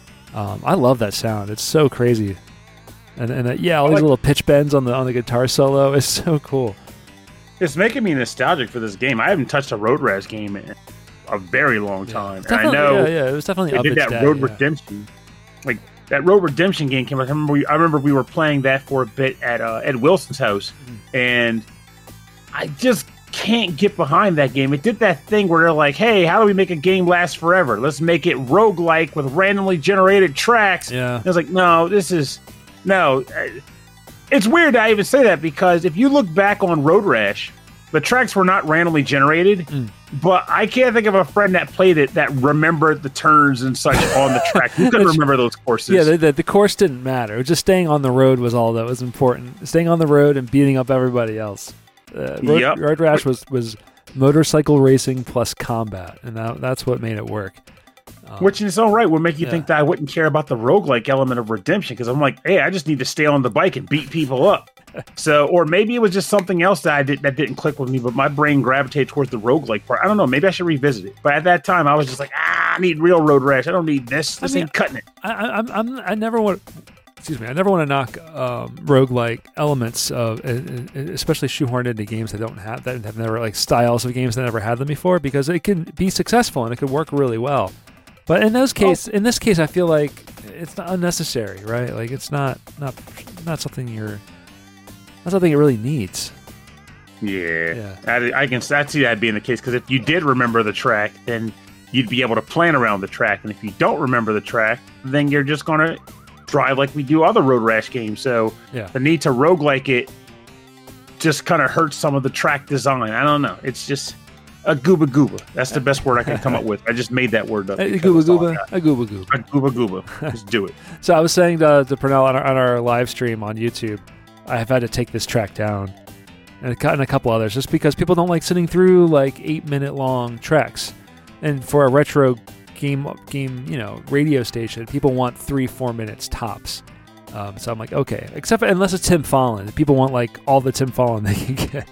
Um, I love that sound. It's so crazy. And, and uh, yeah, all I these like- little pitch bends on the on the guitar solo is so cool. It's making me nostalgic for this game. I haven't touched a Road Rash game in a very long time. It's And I definitely- know yeah, yeah, it was definitely they up did its that day, Road yeah. Redemption. Like, that Road Redemption game came out. I remember we, I remember we were playing that for a bit at uh, Ed Wilson's house. Mm-hmm. And I just can't get behind that game. It did that thing where they're like, hey, how do we make a game last forever? Let's make it roguelike with randomly generated tracks. Yeah. And I was like, no, this is... No. It's weird I even say that because if you look back on Road Rash, the tracks were not randomly generated, Mm. but I can't think of a friend that played it that remembered the turns and such on the track. Who could remember those courses? Yeah, the, the, the course didn't matter. Just staying on the road was all that was important. Staying on the road and beating up everybody else. Uh, road, Yep. road Rash was, was motorcycle racing plus combat, and that, that's what made it work. Um, Which in its own right would make you Yeah. think that I wouldn't care about the roguelike element of redemption because I'm like, hey, I just need to stay on the bike and beat people up. So, or maybe it was just something else that I did that didn't click with me, but my brain gravitated towards the roguelike part. I don't know. Maybe I should revisit it. But at that time, I was just like, ah, I need real Road Rash. I don't need this. This I mean, ain't cutting it. I, I, I'm, I'm, I never want. excuse me, I never want to knock um, roguelike elements of, especially shoehorned into games that don't have that have never like styles of games that never had them before, because it can be successful and it could work really well. But in those case, oh. in this case, I feel like it's not unnecessary, right? Like it's not not not something you're not something it really needs. Yeah, yeah. I, I can I see that being the case, because if you did remember the track, then you'd be able to plan around the track, and if you don't remember the track, then you're just gonna drive like we do other Road Rash games. So yeah. the need to roguelike it just kind of hurts some of the track design. I don't know. It's just a gooba gooba. That's the best word I can come up with. I just made that word up. A gooba gooba. A gooba gooba. A gooba gooba. Just do it. So I was saying to, to Pernell on our, on our live stream on YouTube, I have had to take this track down, and a, and a couple others, just because people don't like sitting through like eight minute long tracks. And for a retro game, game, you know, radio station, people want three, four minutes tops. Um, so I'm like, okay, except for, unless it's Tim Follin, people want like all the Tim Follin they can get.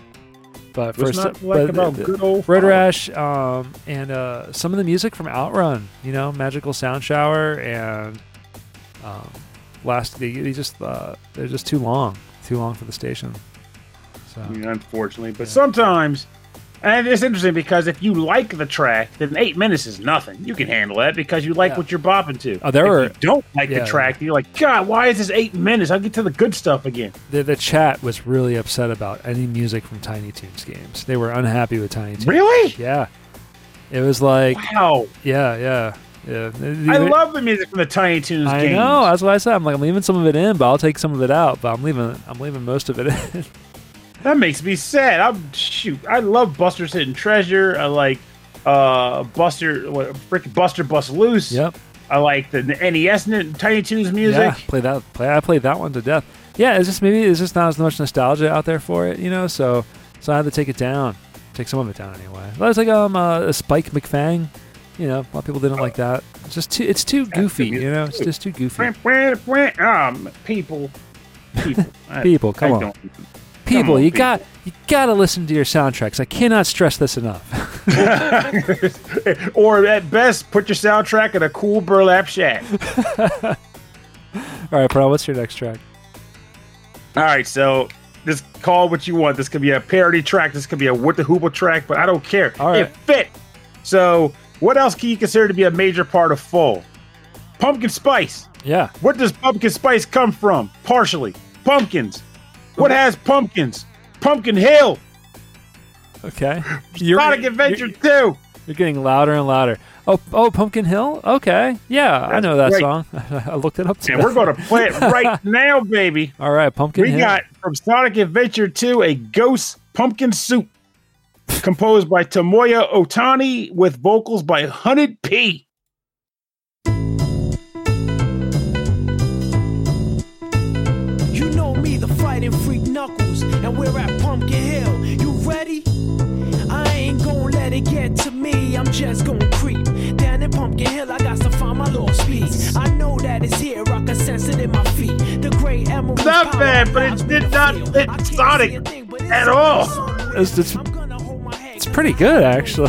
But What's for not some, like but about the, good old Road Follin? Rash, um, and uh, some of the music from Outrun, you know, Magical Sound Shower, and um, last they, they just uh, they're just too long, too long for the station. So yeah, unfortunately, but yeah. sometimes. And it's interesting because if you like the track, then eight minutes is nothing. You can handle that because you like yeah. what you're bopping to. Oh, there if were, you don't like yeah, the track, you're like, God, why is this eight minutes? I'll get to the good stuff again. The, the chat was really upset about any music from Tiny Toons games. They were unhappy with Tiny Toons. Really? Yeah. It was like, wow. Yeah, yeah. Yeah. I love the music from the Tiny Toons I games. I know. That's what I said. I'm like, I'm leaving some of it in, but I'll take some of it out. But I'm leaving. I'm leaving most of it in. That makes me sad. I'm shoot. I love Buster's Hidden Treasure. I like uh, Buster, what, freaking Buster Bust Loose. Yep. I like the, the N E S Tiny Toons music. Yeah, play that. Play. I played that one to death. Yeah, it's just maybe it's just not as much nostalgia out there for it, you know. So, so I had to take it down. Take some of it down anyway. But it's like um uh, a Spike McFang. You know, a lot of people didn't like that. It's just too. It's too goofy. You know, it's just too goofy. Um, people, people, people. Come I on. Don't, People, on, you people. got you got to listen to your soundtracks. I cannot stress this enough. Or at best, put your soundtrack in a cool burlap shack. All right, bro. What's your next track? All right, so just call what you want. This could be a parody track. This could be a What the Hoople track, but I don't care. All right. It fit. So, what else can you consider to be a major part of fall? Pumpkin spice. Yeah. Where does pumpkin spice come from? Partially, pumpkins. What has pumpkins? Pumpkin Hill. Okay. Sonic Adventure two. You're getting louder and louder. Oh, oh, Pumpkin Hill? Okay. Yeah, That's I know that great. song. I looked it up today. And we're going to play it right now, baby. All right, Pumpkin we Hill. We got from Sonic Adventure two a Ghost Pumpkin Soup composed by Tomoya Otani with vocals by Hunted P. Fighting freak Knuckles, and we're at Pumpkin Hill. You ready? I ain't gon' let it get to me. I'm just gon' creep down in Pumpkin Hill. I got to find my lost piece. I know that it's here. I can sense it in my feet. The great emerald. Not bad, but it did not fit Sonic at all. It's, it's, it's pretty good, actually.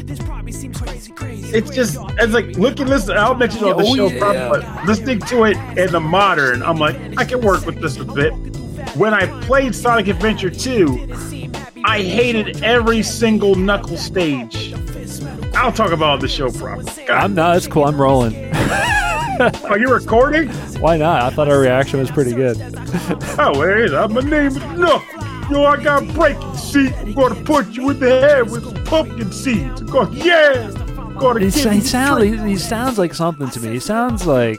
It's just, it's like looking, listen, I'll mention it on the oh, show, yeah. probably, but listening to it in the modern, I'm like, I can work with this a bit. When I played Sonic Adventure two, I hated every single Knuckles stage. I'll talk about it on the show, probably. God. I'm not, it's cool, I'm rolling. Are you recording? Why not? I thought our reaction was pretty good. Oh, there it is. My name is Knuckles. Yo, I got breaking seat. I'm going to put you in the head with some pumpkin seeds. I'm going, yeah. He, he, sound, he, he sounds like something to me. He sounds like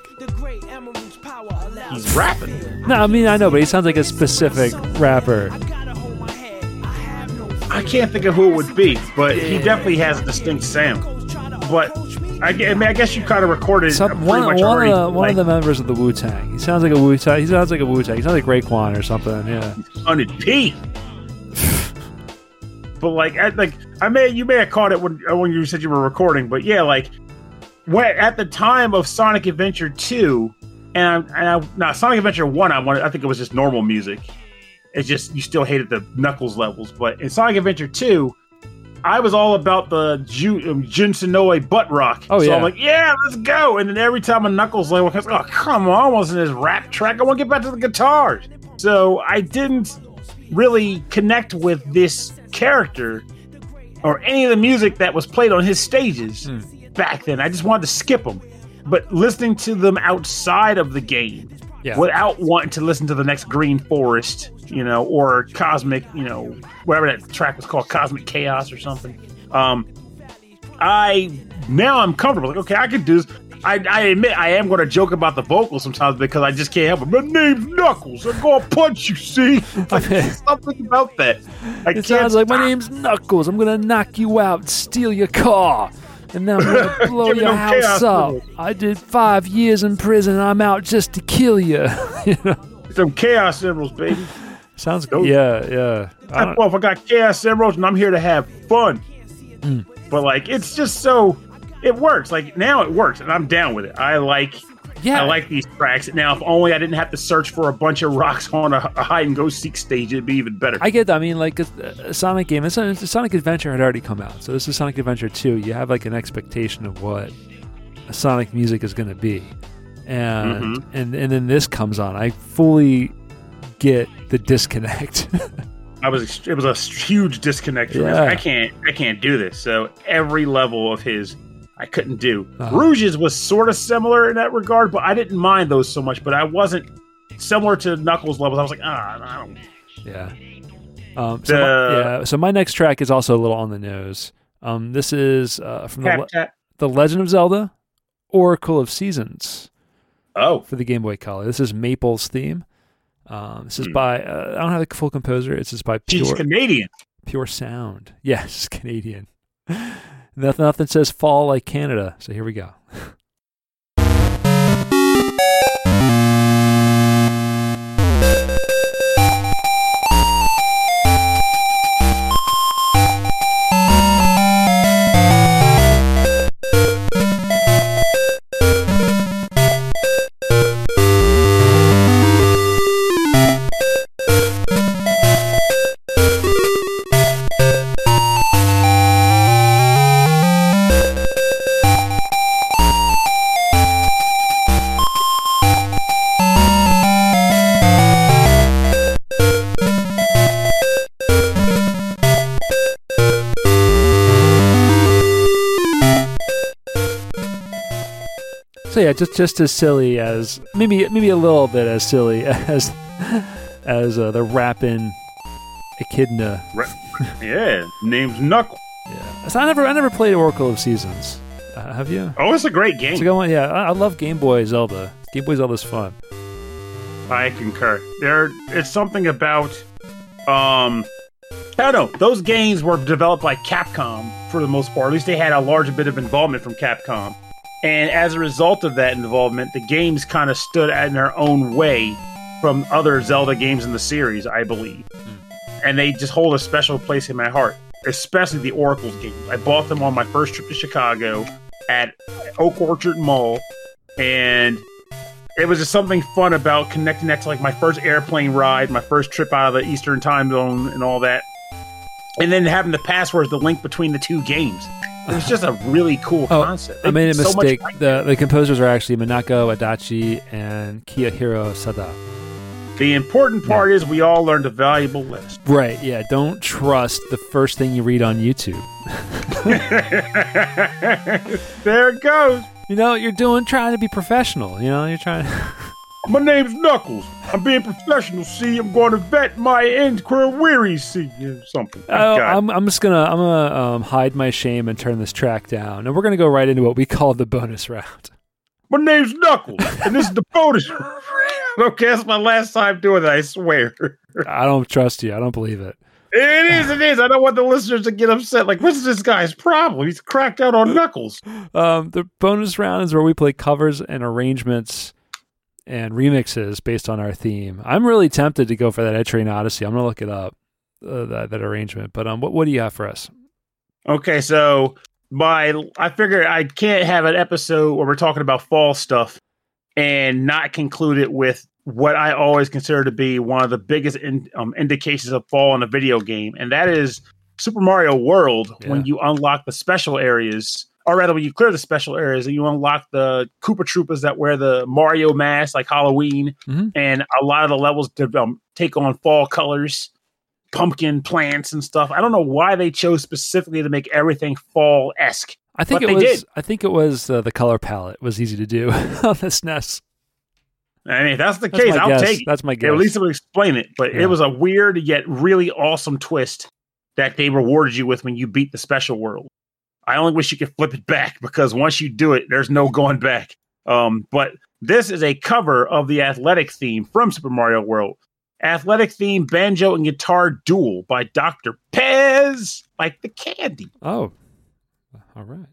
he's rapping. No, I mean I know, but he sounds like a specific rapper. I can't think of who it would be, but he definitely has a distinct sound. But I, I mean, I guess you kind of recorded Some, pretty one, much one already. Of the, one like, of the members of the Wu-Tang. He sounds like a Wu-Tang. He sounds like a Wu-Tang. He sounds like Raekwon or something. Yeah. Hunted P. But like, I, like I may you may have caught it when when you said you were recording, but yeah, like when, at the time of Sonic Adventure two, and I, and I, now Sonic Adventure one, I wanted I think it was just normal music. It's just you still hated the Knuckles levels, but in Sonic Adventure two, I was all about the Ju- um, Jun Senoue butt rock. Oh, so yeah. I'm like, yeah, let's go. And then every time a Knuckles like, oh, come on, I wasn't this rap track. I want to get back to the guitars. So I didn't really connect with this character or any of the music that was played on his stages mm. back then. I just wanted to skip them. But listening to them outside of the game, yeah. without wanting to listen to the next Green Forest, you know, or Cosmic, you know, whatever that track was called, Cosmic Chaos or something. Um, I now I'm comfortable. Like, okay, I can do this. I, I admit I am going to joke about the vocals sometimes because I just can't help it. My name's Knuckles. I'm going to punch you, see? Like, something about that. I it sounds stop. like my name's Knuckles. I'm going to knock you out, steal your car, and then I'm going to blow your house up. I did five years in prison. I'm out just to kill you. You know? Some Chaos Emeralds, baby. Sounds good. Yeah, yeah. I well, if I got Chaos Emeralds and I'm here to have fun. Mm. But, like, it's just so... It works. Like, now it works, and I'm down with it. I like yeah. I like these tracks. Now, if only I didn't have to search for a bunch of rocks on a, a hide-and-go-seek stage, it'd be even better. I get that. I mean, like, a, a Sonic game, it's a, it's a Sonic Adventure had already come out, so this is Sonic Adventure two. You have, like, an expectation of what a Sonic music is going to be. And, mm-hmm. and and then this comes on. I fully get the disconnect. I was It was a huge disconnect for yeah. me. I can't, I can't do this. So every level of his... I couldn't do. Uh-huh. Rouge's was sort of similar in that regard, but I didn't mind those so much. But I wasn't similar to Knuckles levels. I was like, ah, I don't. Yeah. Um, so, the, my, yeah. So my next track is also a little on the nose. Um, this is uh, from the, Le- the Legend of Zelda, Oracle of Seasons. Oh, for the Game Boy Color. This is Maple's theme. Um, this is hmm. by uh, I don't have the full composer. It's just by Pure. She's Canadian. Pure Sound. Yes, Canadian. Nothing, nothing says fall like Canada. So here we go. So yeah, just just as silly as maybe maybe a little bit as silly as as uh, the rapping Echidna. Yeah, name's Knuckles. Yeah, so I never I never played Oracle of Seasons. Uh, have you? Oh, it's a great game. It's a good one. Yeah, I, I love Game Boy Zelda. Game Boy Zelda's fun. I concur. There, it's something about um. I don't know. Those games were developed by Capcom for the most part. At least they had a large bit of involvement from Capcom. And as a result of that involvement, the games kind of stood in their own way from other Zelda games in the series, I believe. Mm. And they just hold a special place in my heart, especially the Oracle's games. I bought them on my first trip to Chicago at Oak Orchard Mall, and it was just something fun about connecting that to like my first airplane ride, my first trip out of the Eastern time zone and all that. And then having the passwords, the link between the two games. It was just a really cool oh, concept. I made a so mistake. The the composers are actually Minako Adachi and Kiyahiro Sada. The important part yeah. is we all learned a valuable lesson. Right, yeah. Don't trust the first thing you read on YouTube. There it goes. You know, you're doing, trying to be professional. You know, you're trying to... My name's Knuckles. I'm being professional, see? I'm going to vet my end career, see? Something. Oh, I'm, I'm just going to I'm gonna um, hide my shame and turn this track down. And we're going to go right into what we call the bonus round. My name's Knuckles, and this is the bonus round. Okay, that's my last time doing that, I swear. I don't trust you. I don't believe it. It is, it is. I don't want the listeners to get upset. Like, what's this guy's problem? He's cracked out on Knuckles. Um, the bonus round is where we play covers and arrangements and remixes based on our theme. I'm really tempted to go for that Ed Train Odyssey. I'm going to look it up, uh, that, that arrangement. But um, what, what do you have for us? Okay, so by I figure I can't have an episode where we're talking about fall stuff and not conclude it with what I always consider to be one of the biggest in, um, indications of fall in a video game, and that is Super Mario World, Yeah. when you unlock the special areas, or rather, when you clear the special areas, and you unlock the Koopa Troopas that wear the Mario mask, like Halloween, Mm-hmm. and a lot of the levels um, take on fall colors, pumpkin plants and stuff. I don't know why they chose specifically to make everything fall-esque. I think But it they was. did. I think it was uh, the color palette was easy to do on this N E S. I mean, if that's the That's case, my I'll guess. take it. That's my guess. At least it would explain it. But Yeah. it was a weird yet really awesome twist that they rewarded you with when you beat the special world. I only wish you could flip it back, because once you do it, there's no going back. Um, but this is a cover of the athletic theme from Super Mario World. Athletic theme banjo and guitar duel by Doctor Pez, like the candy. Oh, all right.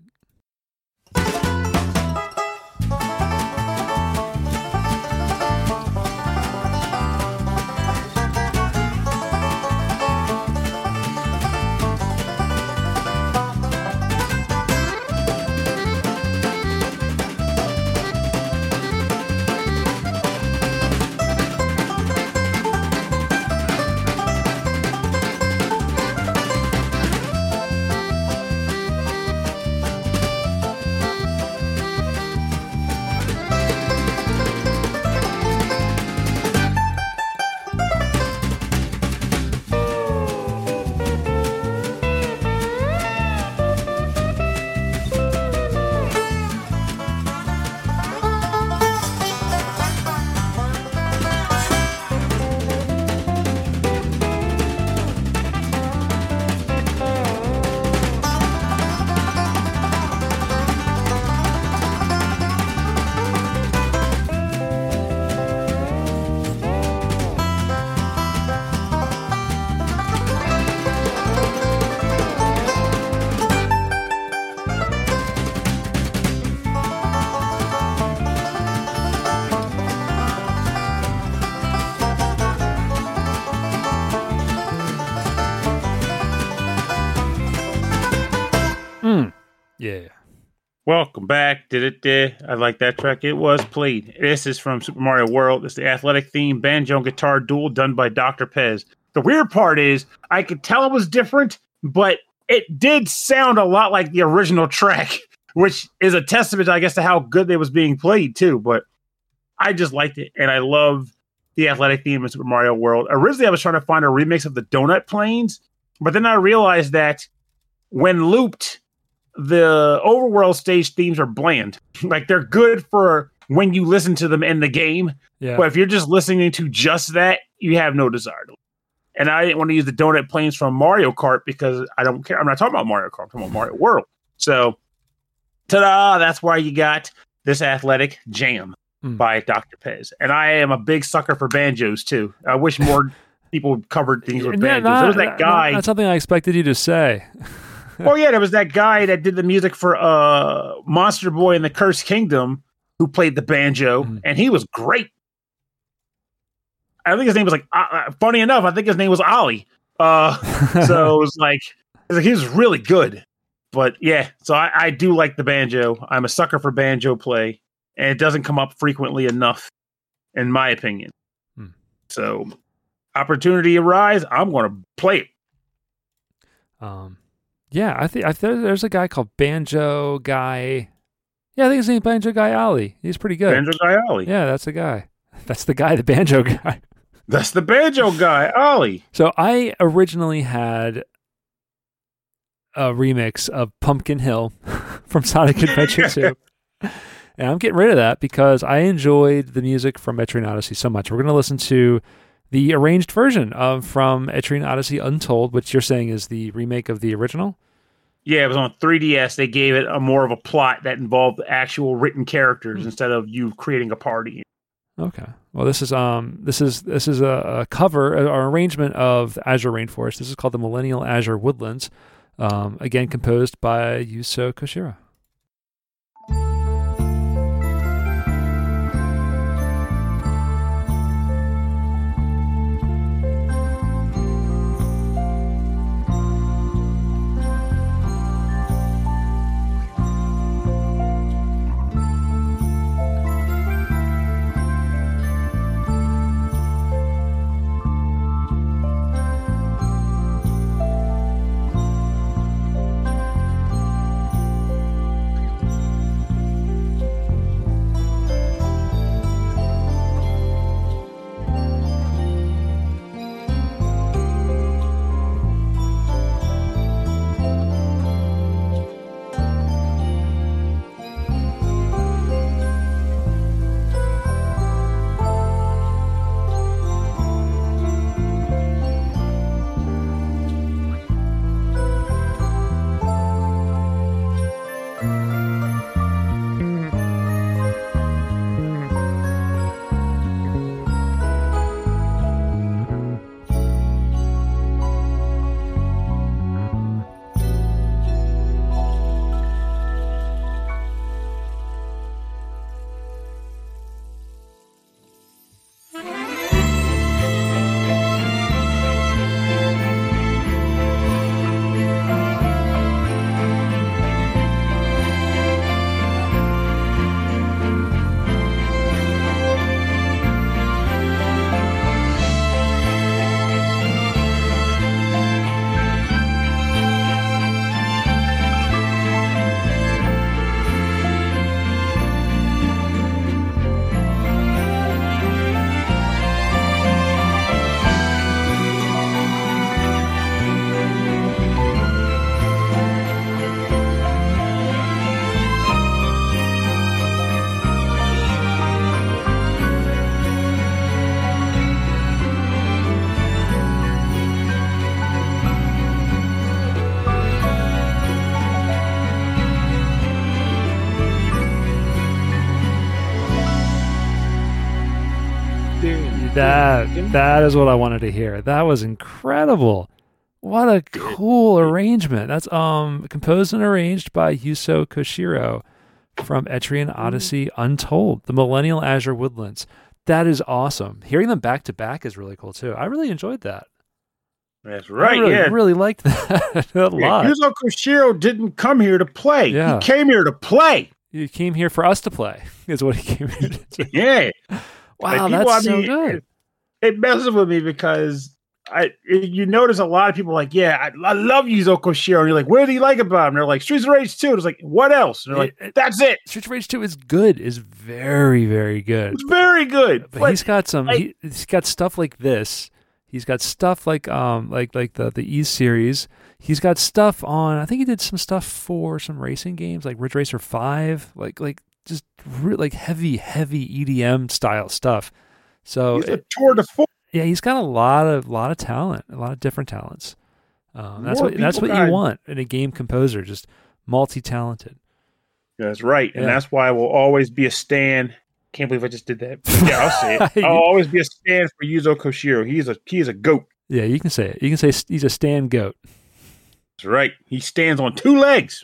Mm. Yeah. Welcome back. Did it? Did. I like that track. It was played. This is from Super Mario World. It's the athletic theme banjo and guitar duel done by Doctor Pez. The weird part is I could tell it was different, but it did sound a lot like the original track, which is a testament, I guess, to how good it was being played too. But I just liked it, and I love the athletic theme in Super Mario World. Originally, I was trying to find a remix of the Donut Plains, but then I realized that when looped, the overworld stage themes are bland. Like, they're good for when you listen to them in the game, Yeah. but if you're just listening to just that, you have no desire to. And I didn't want to use the Donut Plains from Mario Kart because I don't care. I'm not talking about Mario Kart. I'm talking about Mario World. So, ta-da! That's why you got this athletic jam Mm. by Doctor Pez. And I am a big sucker for banjos, too. I wish more people covered things with Yeah, banjos. not- there was that guy. That's something I expected you to say. Oh yeah, there was that guy that did the music for uh, Monster Boy and the Cursed Kingdom, who played the banjo, Mhm. and he was great. I think his name was like. Uh, funny enough, I think his name was Ollie. Uh, so it was like, it was like he was really good. But yeah, so I, I do like the banjo. I'm a sucker for banjo play, and it doesn't come up frequently enough, in my opinion. Hmm. So, opportunity arise, I'm going to play it. Um, yeah, I think I th- there's a guy called Banjo Guy. Yeah, I think his name's Banjo Guy Ali. He's pretty good. Banjo guy Ollie. Yeah, that's the guy. That's the guy, the banjo guy. That's the banjo guy, Ollie. So I originally had a remix of Pumpkin Hill from Sonic Adventure two. And I'm getting rid of that because I enjoyed the music from Etrian Odyssey so much. We're going to listen to the arranged version of from Etrian Odyssey Untold, which you're saying is the remake of the original? Yeah, it was on three D S. They gave it a more of a plot that involved actual written characters instead of you creating a party. Okay. Well, this is um this is this is a, a cover, an arrangement of Azure Rainforest. This is called the Millennial Azure Woodlands. Um, again, composed by Yuzo Koshiro. that that is what I wanted to hear. That was incredible. What a cool arrangement. That's um composed and arranged by Yuzo Koshiro from Etrian Odyssey Untold, the Millennial Azure Woodlands. That is awesome. Hearing them back to back is really cool too. I really enjoyed that. That's right. I really, yeah, really liked that a lot. Yeah, Yuzo Koshiro didn't come here to play. Yeah. He came here to play. He came here for us to play. Is what he came here to do. Yeah. Wow, Like, people, that's I so mean, good. It, it messes with me because I you notice a lot of people are like, yeah, I, I love Yuzo Koshiro. And you're like, what do you like about him? And they're like, Streets of Rage two. And it's like, what else? And they're like, It- it- that's it. Streets of Rage two is good. Is very, very good. It's very good. But But he's got some. like- he, he's got stuff like this. He's got stuff like um like like the the E series. He's got stuff on. I think he did some stuff for some racing games like Ridge Racer Five. Like like just re- like heavy heavy E D M style stuff. So he's a it- tour de force. yeah, he's got a lot of lot of talent, a lot of different talents. Um, that's More what that's people what you got- want in a game composer, just multi talented. That's right. And Yeah. that's why I will always be a stan. Can't believe I just did that. Yeah, I'll say it. I'll always be a stan for Yuzo Koshiro. He's a he is a goat. Yeah, you can say it. You can say he's a Stan goat. That's right. He stands on two legs.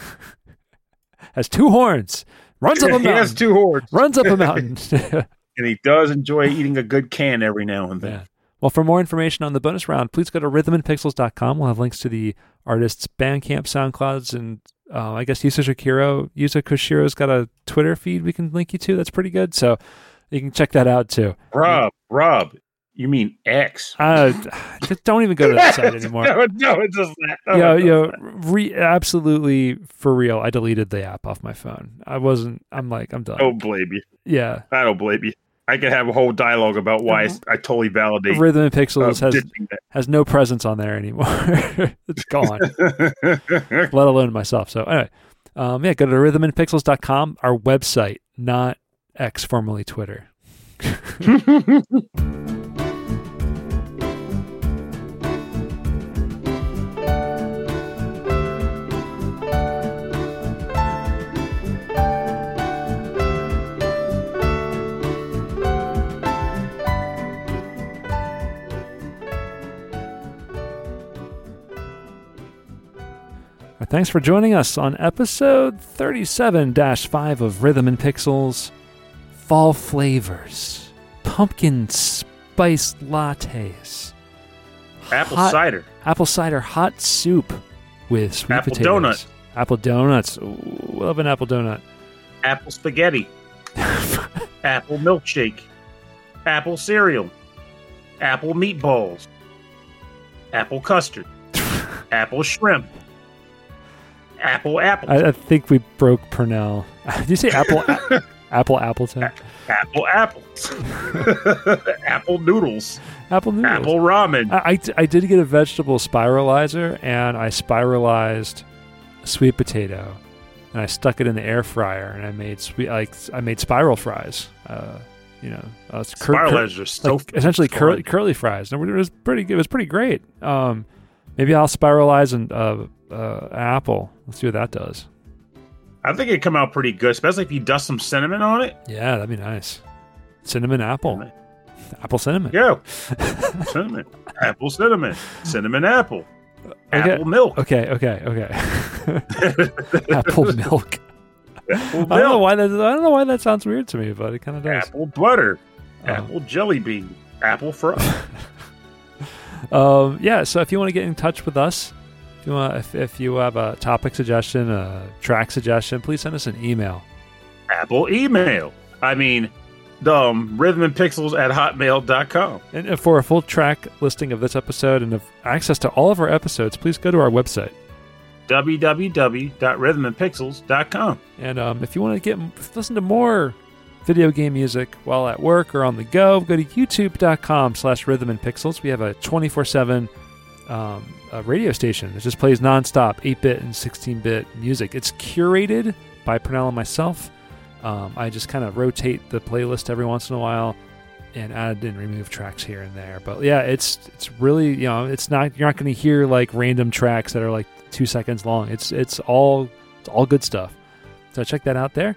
Has two horns. Runs up a He has mountain. two horns. Runs up a mountain. And he does enjoy eating a good can every now and then. Yeah. Well, for more information on the bonus round, please go to rhythm and pixels dot com. We'll have links to the artist's Bandcamp, SoundClouds, and uh, I guess Yuzo Koshiro. Yuzo Koshiro's got a Twitter feed we can link you to. That's pretty good. So you can check that out too. Rob, Rob, you mean X? Uh, just don't even go to that site anymore. no, no, it's just that. No, yo, it's yo, just that. re- absolutely for real. I deleted the app off my phone. I wasn't. I'm like, I'm done. I don't blame you. Yeah. I don't blame you. I could have a whole dialogue about why Mhm. I totally validate Rhythm and uh, Pixels has ditching that. has no presence on there anymore. It's gone. Let alone myself. So anyway, um, yeah, go to rhythm and pixels dot com, our website, not X, formerly Twitter. Well, thanks for joining us on episode thirty-seven dash five of Rhythm and Pixels. Fall flavors, pumpkin spice lattes, Apple hot- cider. apple cider hot soup with sweet Apple potatoes. donut. Apple donuts. Ooh, love an apple donut. Apple spaghetti. Apple milkshake. Apple cereal. Apple meatballs. Apple custard. Apple shrimp. Apple apple. I, I think we broke Purnell. Did you say apple? a- apple Appleton. Apple apples. Apple noodles. Apple noodles. Apple ramen. I, I, I did get a vegetable spiralizer, and I spiralized a sweet potato, and I stuck it in the air fryer, and I made sweet like I made spiral fries. Uh, you know, uh, it's cur- cur- Spiralizers are so like, essentially fun. curly, curly fries. And it was pretty good. It was pretty great. Um, maybe I'll spiralize an, uh, uh, an apple. Let's see what that does. I think it'd come out pretty good, especially if you dust some cinnamon on it. Yeah, that'd be nice. Cinnamon apple. Apple cinnamon. Go. Cinnamon. Apple cinnamon. Cinnamon apple. Okay. Apple milk. Okay, okay, okay. Apple milk. Apple I don't know milk. why that. I don't know why that sounds weird to me, but it kind of does. Apple butter. Oh. Apple jelly bean. Apple fry. Um, yeah. So if you want to get in touch with us, if you want, if, if you have a topic suggestion, a track suggestion, please send us an email. Apple email. I mean, um, rhythm and pixels at hotmail dot com. And for a full track listing of this episode and of access to all of our episodes, please go to our website. w w w dot rhythm and pixels dot com. And um, if you want to get listen to more video game music while at work or on the go, go to youtube dot com slash rhythm and pixels. We have a twenty-four seven um, a radio station that just plays nonstop eight-bit and sixteen-bit music. It's curated by Purnell and myself. Um, I just kind of rotate the playlist every once in a while and add and remove tracks here and there. But yeah, it's it's really, you know, it's not you're not going to hear like random tracks that are like two seconds long. It's it's all it's all good stuff. So check that out there.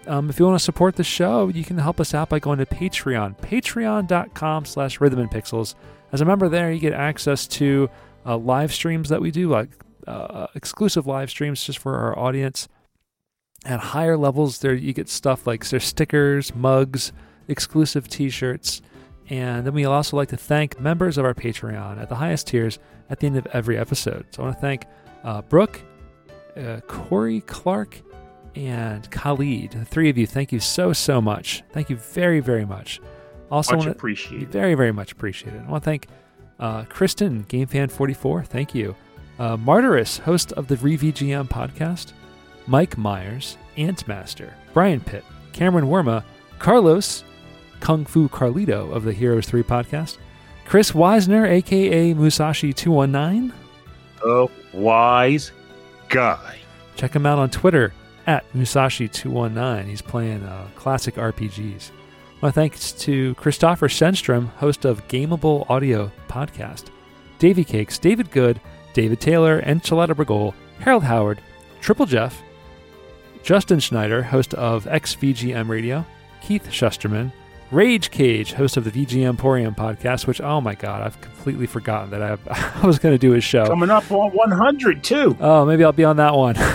Um, if you want to support the show, you can help us out by going to Patreon, patreon.com slash rhythm and pixels. As a member there, you get access to uh, live streams that we do, like uh, exclusive live streams just for our audience. At higher levels, there you get stuff like there's stickers, mugs, exclusive t-shirts. And then we also like to thank members of our Patreon at the highest tiers at the end of every episode. So I want to thank uh, Brooke, uh, Corey Clark, and Khalid. The three of you, thank you so, so much. Thank you very, very much. Also, much want appreciated. Very, very much appreciated. I want to thank uh, Kristen, GameFan forty-four. Thank you. Uh, Martyrus, host of the ReVGM podcast. Mike Myers, Antmaster, Brian Pitt, Cameron Worma, Carlos, Kung Fu Carlito of the Heroes three podcast, Chris Weisner, a k a. Musashi two one nine. A wise guy. Check him out on Twitter at Musashi two one nine. He's playing uh, classic R P Gs. My thanks to Christopher Shenstrom, host of Gameable Audio podcast, Davey Cakes, David Good, David Taylor, Enchilada Brigol, Harold Howard, Triple Jeff, Justin Schneider, host of X V G M Radio, Keith Shusterman, Rage Cage, host of the V G Emporium podcast, which, oh my god, I've completely forgotten that I, I was going to do his show. Coming up on one hundred, too. Oh, maybe I'll be on that one.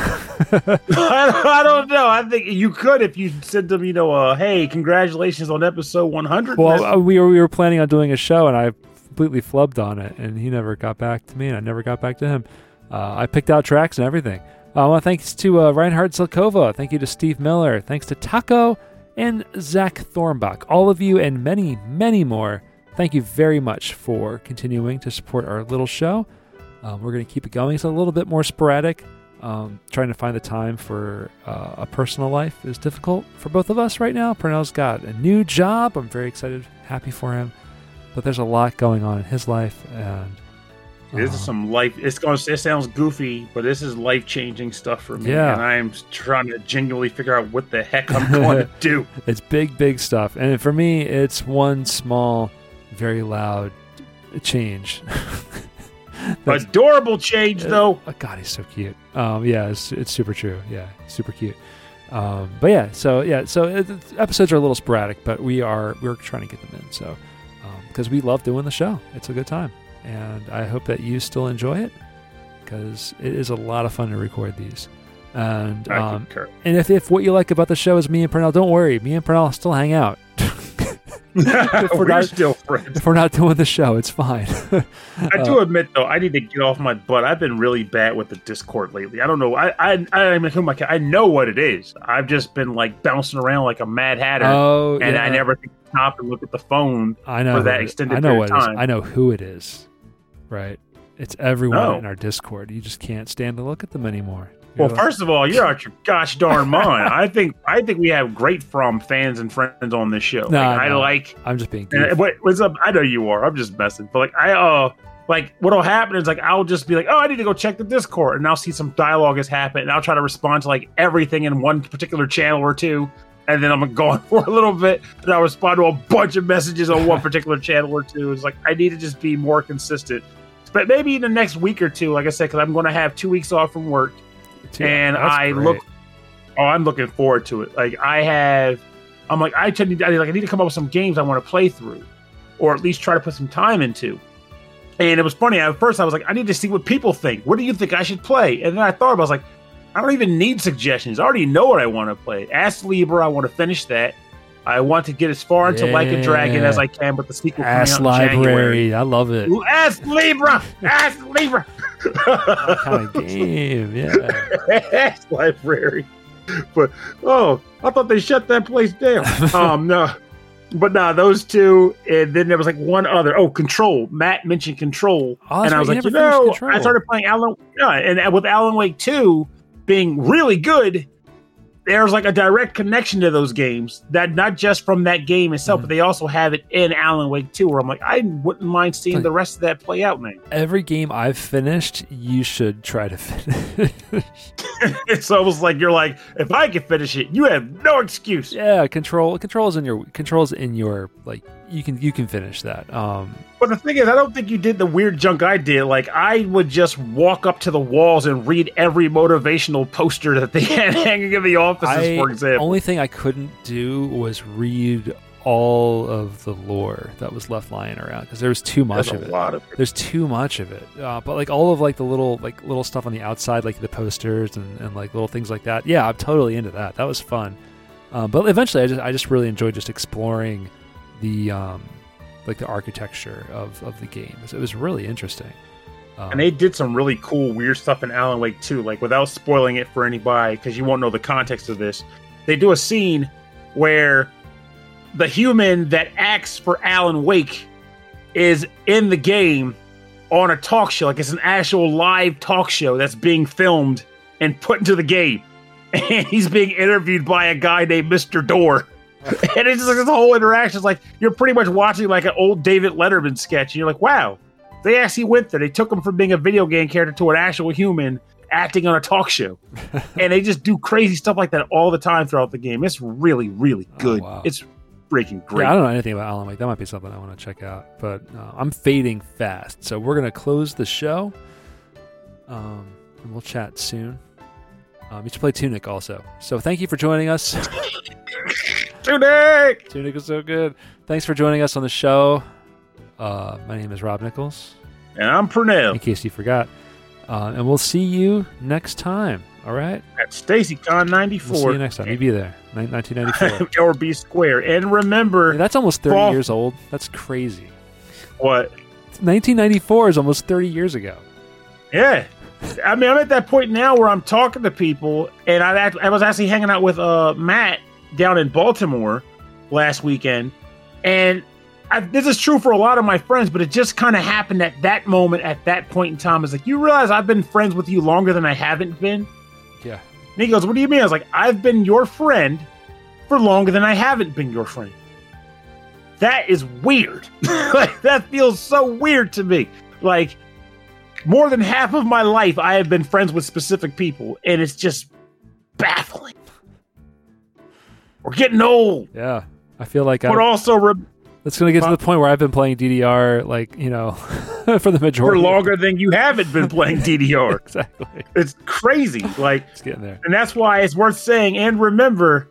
I don't know. I think you could if you sent them, you know, uh, hey, congratulations on episode one hundred. Well, uh, we, were, we were planning on doing a show, and I completely flubbed on it, and he never got back to me, and I never got back to him. Uh, I picked out tracks and everything. Uh, I want to thanks to uh, Reinhard Silkova. Thank you to Steve Miller. Thanks to Taco and Zach Thornbach. All of you and many, many more, thank you very much for continuing to support our little show. Um, we're going to keep it going. It's a little bit more sporadic. Um, trying to find the time for uh, a personal life is difficult for both of us right now. Pernell's got a new job. I'm very excited, happy for him. But there's a lot going on in his life, and this is some life. It's going. It sounds goofy, but this is life changing stuff for me. Yeah. And I am trying to genuinely figure out what the heck I'm going to do. It's big, big stuff, and for me, it's one small, very loud change. Adorable change, though. Oh, God, he's so cute. Um, yeah, it's, it's super true. Yeah, super cute. Um, but yeah, so yeah, so it, episodes are a little sporadic, but we are we're trying to get them in. So because um, we love doing the show, it's a good time. And I hope that you still enjoy it, because it is a lot of fun to record these. And um, and if, if what you like about the show is me and Pernell, don't worry. Me and Pernell still hang out. if we're, we're not, still friends. If we're not doing the show, it's fine. I do uh, admit, though, I need to get off my butt. I've been really bad with the Discord lately. I don't know. I I I, I, I know what it is. I've just been like bouncing around like a mad hatter. Oh, and yeah. I never think to stop and look at the phone I know for that it, extended I know period what of time. I know who it is. Right. It's everyone oh. in our Discord. You just can't stand to look at them anymore. You're well, like, first of all, you're out your gosh darn mind. I think I think we have great From fans and friends on this show. No, like, no, I like. I'm just being. And, what, what's up? I know you are. I'm just messing. But like I uh like what'll happen is like I'll just be like, oh, I need to go check the Discord, and I'll see some dialogue has happened, and I'll try to respond to like everything in one particular channel or two. And then I'm gone for a little bit, and I'll respond to a bunch of messages on one particular channel or two. It's like I need to just be more consistent. But maybe in the next week or two, like I said, because I'm going to have two weeks off from work, yeah, and I great. look. Oh, I'm looking forward to it. Like I have, I'm like I need, I like I need to come up with some games I want to play through, or at least try to put some time into. And it was funny. At first, I was like, I need to see what people think. What do you think I should play? And then I thought, I was like, I don't even need suggestions. I already know what I want to play. Ask Libra, I want to finish that. I want to get as far into yeah. Like a Dragon as I can, but the sequel Ask coming out in Library. January. I love it. Ooh, Ask Libra! Ask Libra! That kind of game, yeah. Ask Library. But, oh, I thought they shut that place down. um, no. But nah, those two, and then there was like one other. Oh, Control. Matt mentioned Control. Oh, and I right. was you like, you know, Control. I started playing Alan, yeah, and with Alan Wake two being really good, there's like a direct connection to those games, that not just from that game itself, mm-hmm. but they also have it in Alan Wake two, where I'm like, I wouldn't mind seeing like, the rest of that play out, man. Every game I've finished, you should try to finish. It's almost like you're like, if I can finish it, you have no excuse. Yeah, control controls in your controls in your like you can you can finish that. Um But the thing is, I don't think you did the weird junk I did. Like, I would just walk up to the walls and read every motivational poster that they had hanging in the office. Metamorphosis, I, for example. Only thing I couldn't do was read all of the lore that was left lying around because there was too much There's of a it. lot of it. There's too much of it. Uh, but like all of like the little like little stuff on the outside, like the posters and, and like little things like that. Yeah, I'm totally into that. That was fun. Um, but eventually, I just I just really enjoyed just exploring the um, like the architecture of, of the game. It was, it was really interesting. Um, And they did some really cool, weird stuff in Alan Wake too. Like, without spoiling it for anybody, because you won't know the context of this, they do a scene where the human that acts for Alan Wake is in the game on a talk show. Like, it's an actual live talk show that's being filmed and put into the game. And he's being interviewed by a guy named Mister Door. And it's just like this whole interaction. It's like you're pretty much watching like an old David Letterman sketch. And you're like, wow, they actually went there. They took him from being a video game character to an actual human acting on a talk show. And they just do crazy stuff like that all the time throughout the game. It's really, really good. Oh, wow. It's freaking great. Yeah, I don't know anything about Alan Wake. That might be something I want to check out. But uh, I'm fading fast. So we're going to close the show. Um, and we'll chat soon. Um, you should play Tunic also. So thank you for joining us. Tunic! Tunic is so good. Thanks for joining us on the show. Uh, my name is Rob Nichols. And I'm Purnell. In case you forgot. Uh, and we'll see you next time. All right? At StacyCon ninety-four. We'll see you next time. You be there. nineteen ninety-four. Or be square. And remember... Hey, that's almost thirty fall- years old. That's crazy. What? nineteen ninety-four is almost thirty years ago. Yeah. I mean, I'm at that point now where I'm talking to people, and I, act- I was actually hanging out with uh, Matt down in Baltimore last weekend, and I, this is true for a lot of my friends, but it just kind of happened at that moment, at that point in time. It's like, you realize I've been friends with you longer than I haven't been? Yeah. And he goes, what do you mean? I was like, I've been your friend for longer than I haven't been your friend. That is weird. Like, that feels so weird to me. Like, more than half of my life, I have been friends with specific people, and it's just baffling. We're getting old. Yeah. I feel like But I'm, also, re- it's going to get to the point where I've been playing D D R, like, you know, for the majority. for of- longer than you haven't been playing D D R. Exactly. It's crazy. Like, It's getting there. and that's why it's worth saying. And remember,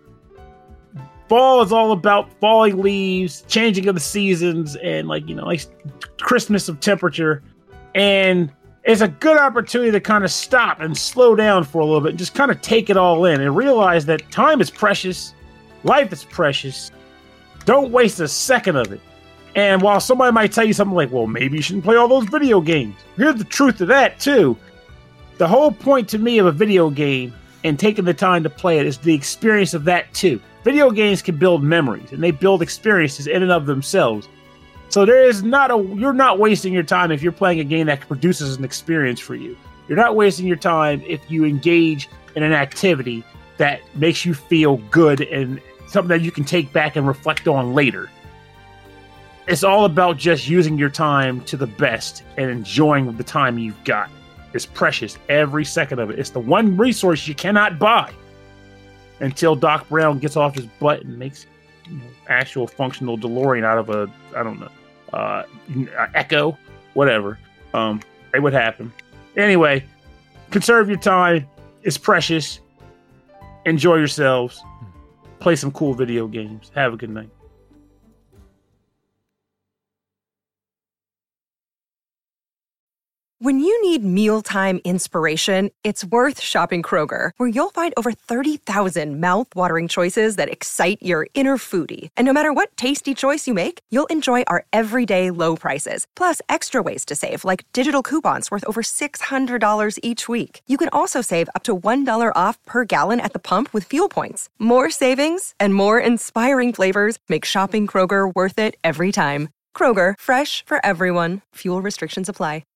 fall is all about falling leaves, changing of the seasons, and like, you know, like Christmas of temperature. And it's a good opportunity to kind of stop and slow down for a little bit and just kind of take it all in and realize that time is precious, life is precious. Don't waste a second of it. And while somebody might tell you something like, well, maybe you shouldn't play all those video games, here's the truth of that too. The whole point to me of a video game and taking the time to play it is the experience of that too. Video games can build memories and they build experiences in and of themselves. So there is not a, you're not wasting your time if you're playing a game that produces an experience for you. You're not wasting your time if you engage in an activity that makes you feel good and something that you can take back and reflect on later. It's all about just using your time to the best and enjoying the time you've got. It's precious, every second of it. It's the one resource you cannot buy until Doc Brown gets off his butt and makes you know, actual functional DeLorean out of a, I don't know, uh, Echo, whatever. Um, it would happen. Anyway, conserve your time. It's precious. Enjoy yourselves. Play some cool video games. Have a good night. When you need mealtime inspiration, it's worth shopping Kroger, where you'll find over thirty thousand mouth-watering choices that excite your inner foodie. And no matter what tasty choice you make, you'll enjoy our everyday low prices, plus extra ways to save, like digital coupons worth over six hundred dollars each week. You can also save up to one dollar off per gallon at the pump with fuel points. More savings and more inspiring flavors make shopping Kroger worth it every time. Kroger, fresh for everyone. Fuel restrictions apply.